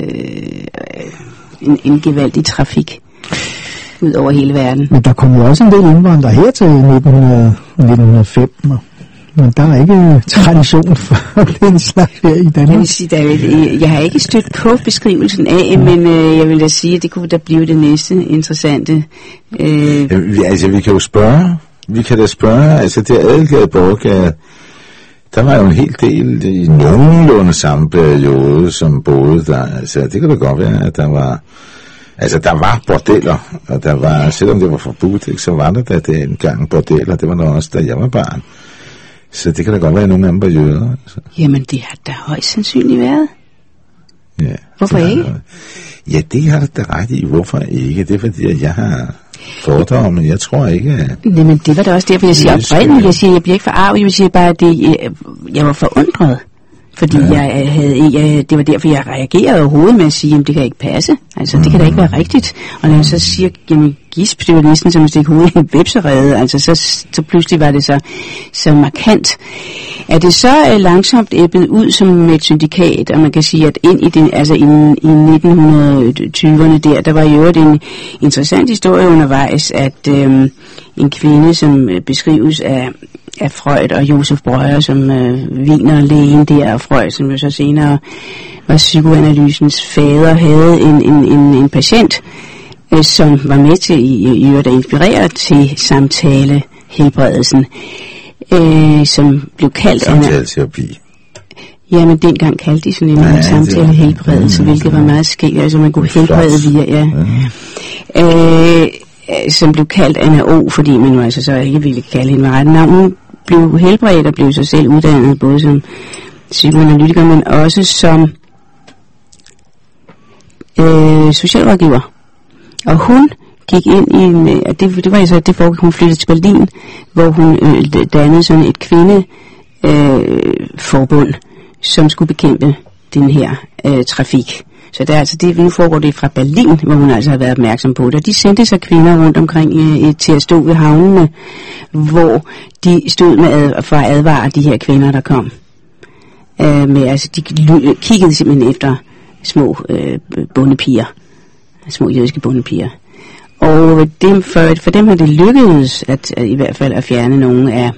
en, en gevaldig trafik ud over hele verden. Men der kom jo også en del indvandrere her til nitten hundrede og fem, men der er ikke tradition for den slags her i Danmark. Jeg vil sige, David, jeg har ikke stødt på beskrivelsen af, men øh, jeg vil da sige, at det kunne da blive det næste interessante. Øh. Ja, vi, altså, vi kan jo spørge. Vi kan da spørge. Altså, det er Adelgade Borgade. Der var jo en hel del i nogenlunde samme periode, som boede der. Altså, det kan da godt være, at der var... Altså, der var bordeller, og der var, selvom det var forbudt, ikke, så var der da det engang bordeller. Det var der også, da jeg var barn. Så det kan da godt være, at nogle af dem var jøder. Altså. Jamen, det har da højst sandsynligt været. Ja. Hvorfor ikke? Har, ja, det har du da ret i. Hvorfor ikke? Det er fordi, at jeg har... fordrag, men jeg tror ikke, at... Nej, men det var da også derfor, jeg siger oprindeligt. Jeg siger, jeg bliver ikke forarvet. Jeg siger bare, at det, jeg, jeg var forundret. Fordi ja. jeg havde, jeg, det var derfor, jeg reagerede overhovedet med at sige, at det kan ikke passe. Altså, det kan da ikke være rigtigt. Og når jeg så siger, jamen, gisp, det var næsten som at stikke hovedet i en bipserede. Altså, så, så pludselig var det så, så markant. Er det så uh, langsomt æbbet ud som et syndikat, og man kan sige, at ind i, den, altså i, i nitten tyverne der, der var jo en interessant historie undervejs, at øhm, en kvinde, som øh, beskrives af af Freud og Josef Breuer, som øh, viner lægen der, og Freud, som jo så senere var psykoanalysens fader, havde en, en, en, en patient, øh, som var med til i, i at inspirere til samtale helbredelsen, øh, som blev kaldt... Samtaleterapi. Jamen, dengang kaldte de sådan en ja, samtale det, helbredelse, mm, hvilket var meget skægt, altså man kunne helbrede via, ja. Mm. Øh, som blev kaldt Anna O, fordi man jo altså så ikke ville kalde hende med rette navn. Hun blev helbredt og blev så selv uddannet, både som psykoanalytiker, men også som øh, socialrådgiver. Og hun gik ind i en, det, det var altså det foregik, hun flyttede til Berlin, hvor hun øh, dannede sådan et kvindeforbund, øh, som skulle bekæmpe den her øh, trafik. Så det er altså det, nu foregår det fra Berlin, hvor hun altså har været opmærksom på det. Og de sendte sig kvinder rundt omkring øh, til at stå ved havnene, hvor de stod med ad, for at advare de her kvinder, der kom. Øh, med, altså, de kiggede simpelthen efter små øh, bondepiger, små jødiske bondepiger. Og dem, for, for dem har det lykkedes at, at i hvert fald at fjerne nogle af,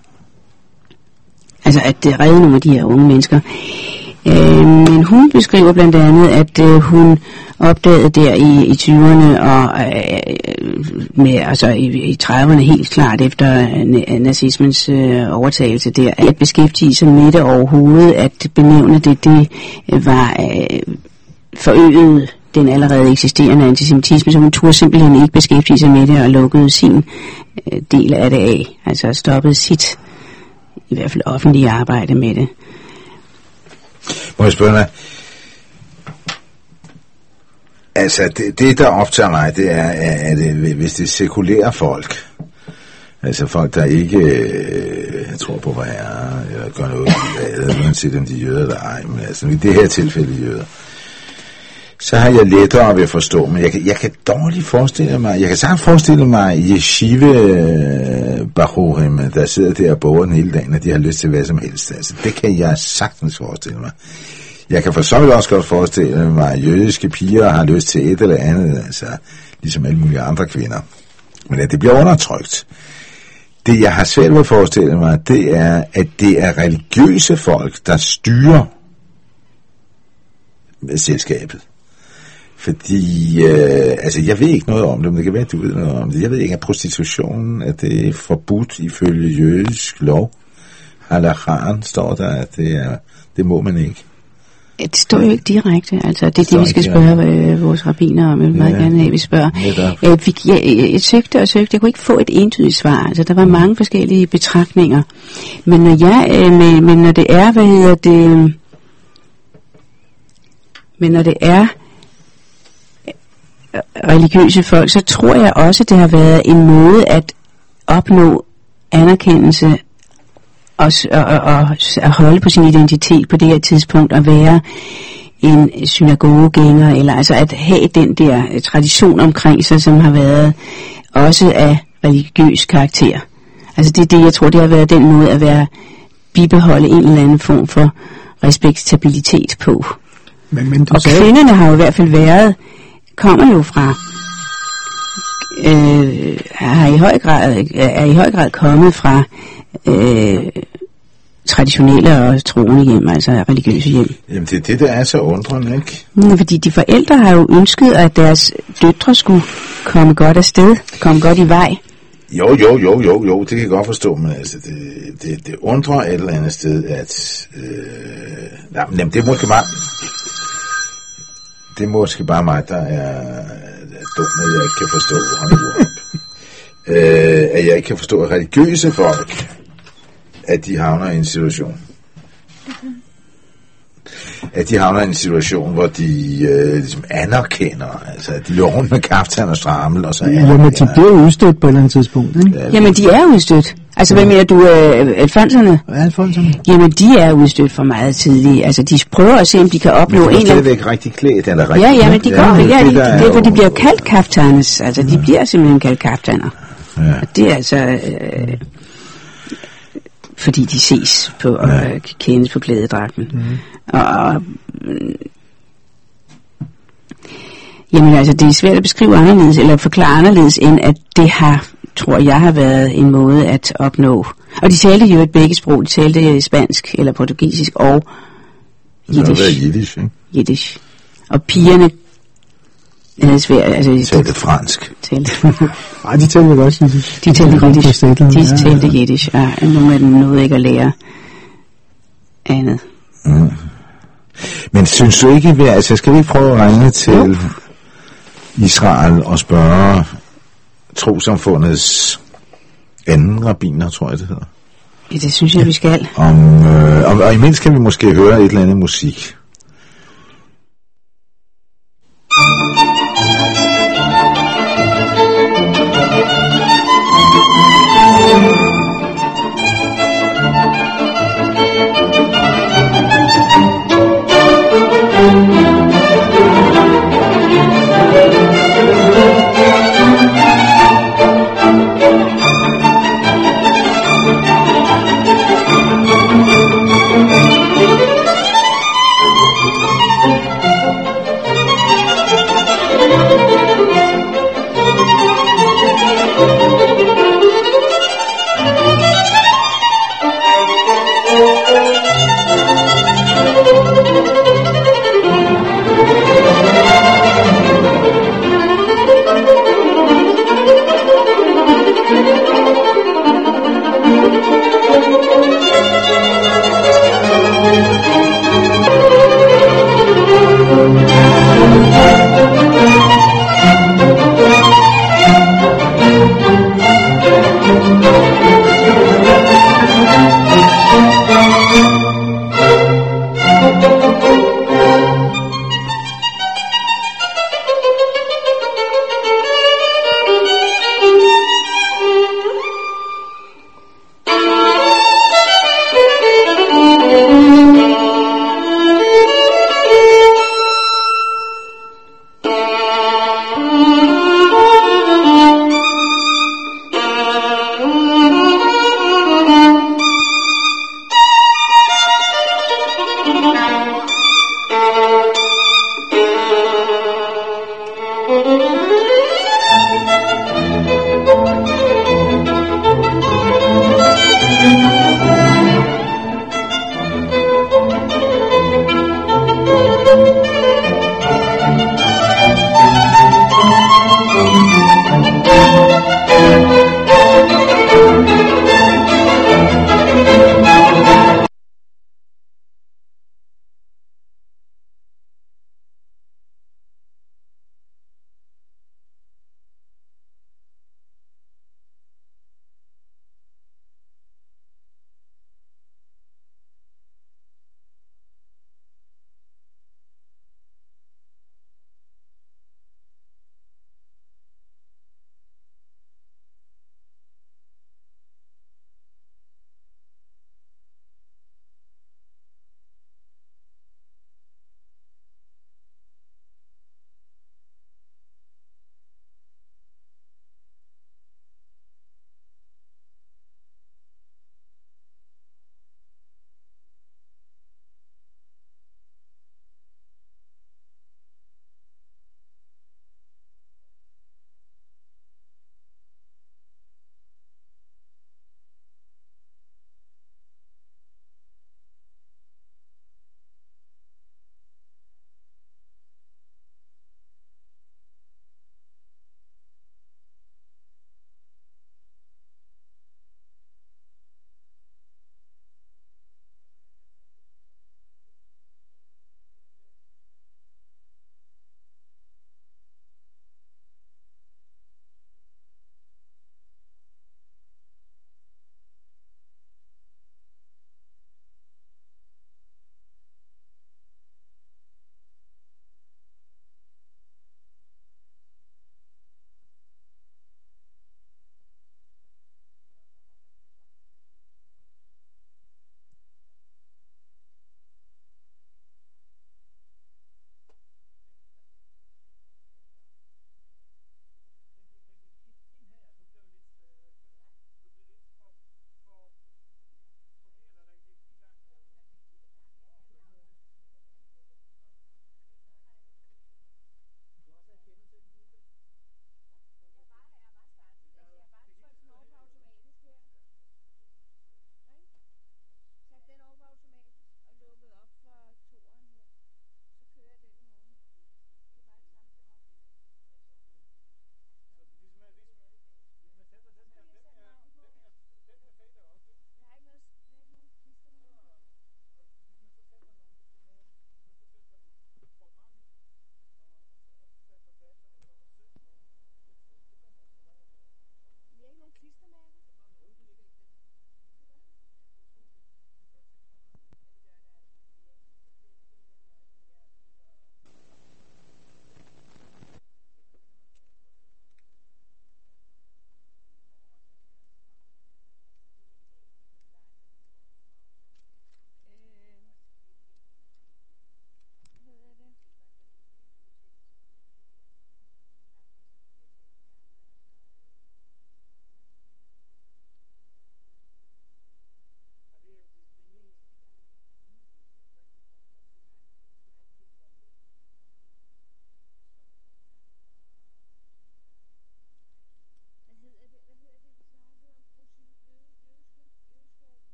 altså at redde nogle af de her unge mennesker. Øh, men hun beskriver blandt andet, at øh, hun opdagede der i, i tyverne og øh, med, altså i, i trediverne helt klart efter øh, nazismens øh, overtagelse der, at beskæftige sig med det overhovedet, at benævne det, det øh, var øh, forøget den allerede eksisterende antisemitisme, så hun turde simpelthen ikke beskæftige sig med det og lukkede sin øh, del af det af, altså stoppede sit, i hvert fald offentlige arbejde med det. Må jeg spørge dig? Altså, det, det der optager mig, det er, at hvis det sekulære folk, altså folk, der ikke øh, tror på, hvad er, eller gør noget, eller uanset om de er jøder eller ej, men altså i det her tilfælde jøder, så har jeg lettere ved at forstå, men jeg kan, jeg kan dårligt forestille mig, jeg kan sagtens forestille mig Yeshive Bachurim, der sidder der og boger den hele dagen, og de har lyst til hvad som helst. Altså, det kan jeg sagtens forestille mig. Jeg kan for så vidt også godt forestille mig, at jødiske piger har lyst til et eller andet, altså ligesom alle mulige andre kvinder. Men at det bliver undertrykt. Det jeg har svært ved at forestille mig, det er, at det er religiøse folk, der styrer selskabet. Fordi, øh, altså jeg ved ikke noget om det, men det kan være, at du ved noget om det. Jeg ved ikke, at prostitutionen, at det er forbudt ifølge jødisk lov. Halakhan står der, at det, er, det må man ikke. Det står jo ikke direkte, altså det er det, det vi skal spørge øh, vores rabbiner om, jeg vil meget ja, gerne have, vi spørger. Jeg, fik, jeg, jeg, jeg søgte og søgte, jeg kunne ikke få et entydigt svar, altså der var mm. mange forskellige betragtninger. Men når jeg, øh, men, men når det er, hvad hedder det, men når det er religiøse folk, så tror jeg også, det har været en måde at opnå anerkendelse og, og, og at holde på sin identitet på det her tidspunkt og være en synagogegænger, eller altså at have den der tradition omkring sig, som har været også af religiøs karakter. Altså det er det, jeg tror, det har været den måde at være bibeholde en eller anden form for respektabilitet på. Men, men og sagde... kvinderne har jo i hvert fald været, kommer jo fra, øh, har i høj grad, er i høj grad kommet fra øh, traditionelle og troende hjem, altså religiøse hjem. Jamen det er det, der er så undrende, ikke? Ja, fordi de forældre har jo ønsket, at deres døtre skulle komme godt afsted, komme godt i vej. Jo, jo, jo, jo, jo, det kan jeg godt forstå, men altså, det, det, det undrer et eller andet sted, at, øh, nej, men det er måske bare, det er måske bare mig, der er, er dum, at jeg ikke kan forstå, øh, at jeg ikke kan forstå, at religiøse folk, at de havner i en situation, at de havner i en situation, hvor de øh, ligesom anerkender, altså de løber rundt med kaftan og strammel, og så anerkender. Jamen, de bliver udstødt på et eller andet tidspunkt, ikke? Ja, Jamen, de er udstødt. Altså, ja. Hvad mener du, øh, alfonserne? Ja, alfonserne. Jamen, de er udstødt for meget tidligt. Altså, de prøver at se, om de kan opnå en eller anden... Men de er stadigvæk rigtig klædt, eller rigtig... Ja, ja, men de går, ja, ja, ja, det, de, er det er, hvor jo... de bliver kaldt kaftanes. Altså, ja. De bliver simpelthen kaldt kaftaner. Ja. Og det er altså... Øh, fordi de ses på og ja. Kendes på klædedragten. Mm. Og, og jamen altså, det er svært at beskrive anderledes, eller forklare anderledes, end at det har, tror jeg, har været en måde at opnå. Og de talte jo et begge sprog, de talte spansk, eller portugisisk, og jiddisch. Det var jiddisch, ikke? Jiddisch. Og pigerne havde svært, altså... De talte fransk. Talte. Nej, de talte jo også jiddisch. De talte jiddisch. De talte jiddisch, ja. Nogle af dem nåede ikke at lære andet. Mm. Men synes du ikke, altså skal vi ikke prøve at ringe til jo. Israel og spørge trossamfundets anden rabbiner, tror jeg det hedder? Ja, det synes jeg, vi skal. Om, øh, og, og imens kan vi måske høre et eller andet musik.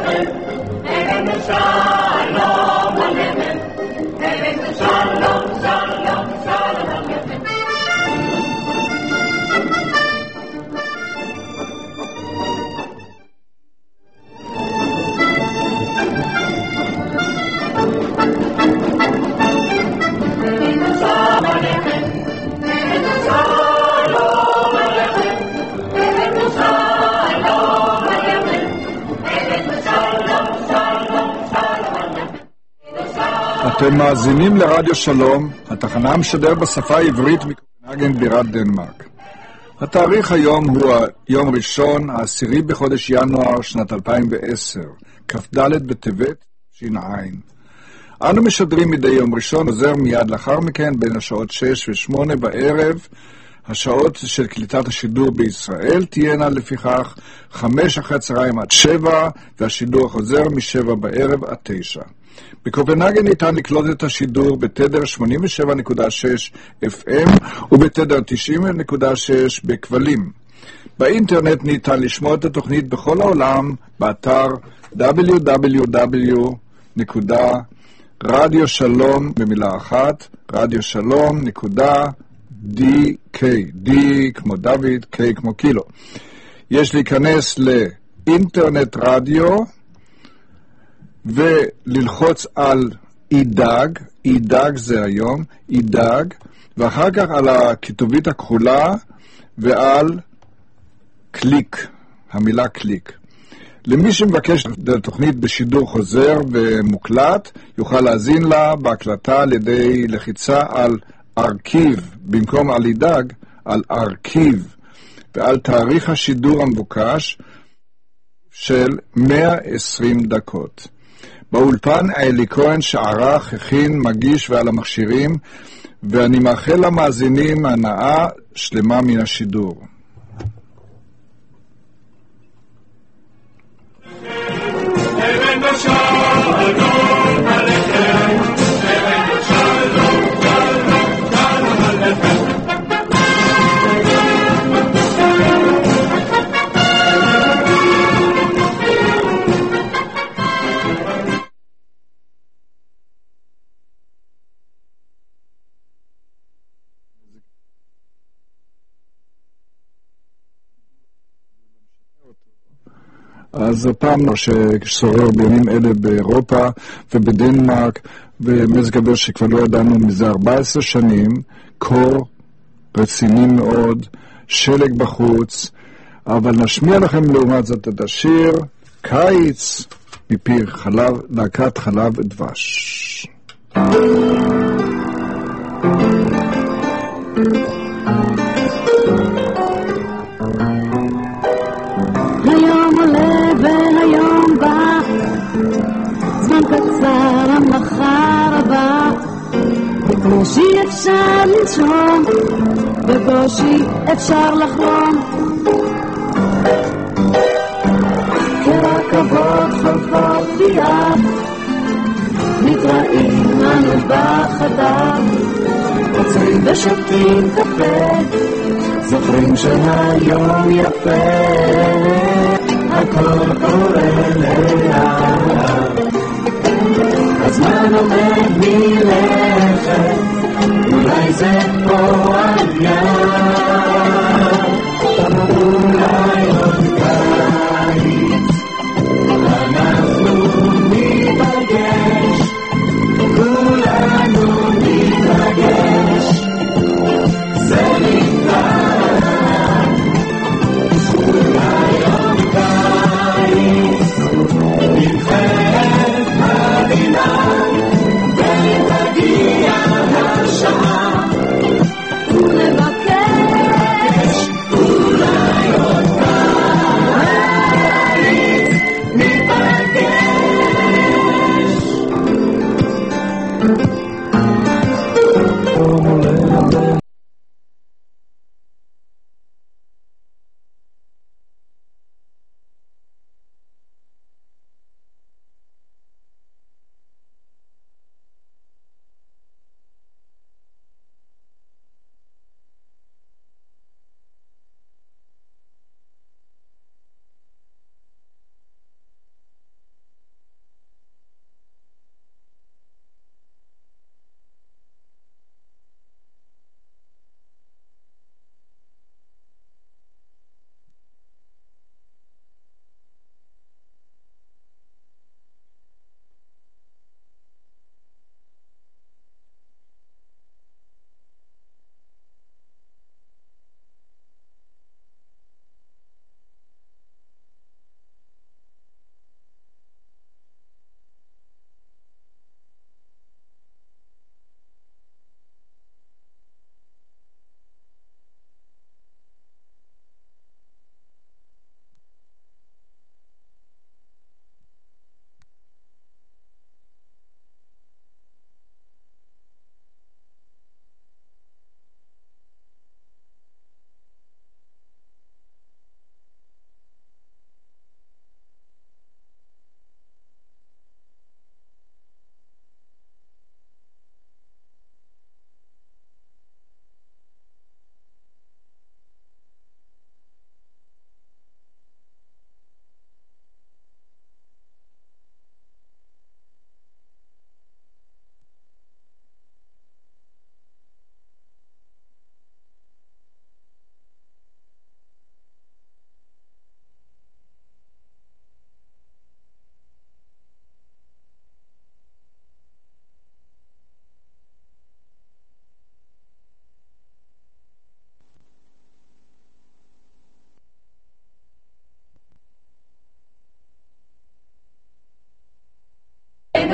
אתם מאזינים לרדיו שלום, התחנה המשדר בשפה העברית מקופנהגן בירת דנמרק. התאריך היום הוא יום ראשון, העשירי בחודש ינואר שנת אלפיים ועשר, כ"ד בטבת ש"ע. אנו משדרים מדי יום ראשון, עוזר מיד לאחר מכן בין השעות שש ושמונה בערב. השעות של קליטת השידור בישראל תהיינה לפיכך חמש אחרי הצהריים עד שבע, והשידור החוזר משבע בערב עד תשע. בקופנהגן ניתן לקלוט את השידור בתדר שמונים ושבע נקודה שש אף אם ובתדר תשעים נקודה שש בכבלים. באינטרנט ניתן לשמוע את התוכנית בכל העולם באתר דאבליו דאבליו דאבליו נקודה רדיו שלום במילה אחת, רדיו שלום נקודה די קיי, די כמו דוד, קיי כמו קילו. יש להיכנס לאינטרנט רדיו וללחוץ על אידג, אידג זה היום, אידג, ואחר כך על הכתובית הכחולה ועל קליק, המילה קליק. למי שמבקש את התוכנית בשידור חוזר ומוקלט, יוכל להזין לה בהקלטה על ידי לחיצה על ארכיב, במקום על אידג, על ארכיב, ועל תאריך השידור המבוקש של מאה ועשרים דקות. באולפן אלי כהן שערך, הכין, מגיש ועל המכשירים, ואני מאחל למאזינים הנאה שלמה מן השידור. אז הפעם ששורר בימים אלה באירופה ובדנמרק, ומזג האוויר שכבר לא ידענו מזה ארבע עשרה שנים, קור רציני מאוד, שלג בחוץ, אבל נשמיע לכם לעומת זאת את השיר קיץ מפי חלב, להקת חלב ודבש. היום עולה והיום בא, זמן קצר המחר הבא, בקושי אפשר לנשום, בקושי אפשר לחלום, כרכבות חולפות ביד, מתראים אנו בחדר, עוצרים ושותים קפה, זוכרים שהיום יפה, הכל קורה לאט, הזמן עומד מלכת, אולי זה פה על יד, אולי עוד קיץ, אנחנו ניפגש, כולנו ניפגש, זה נקרא אולי עוד קיץ,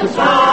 Christmas.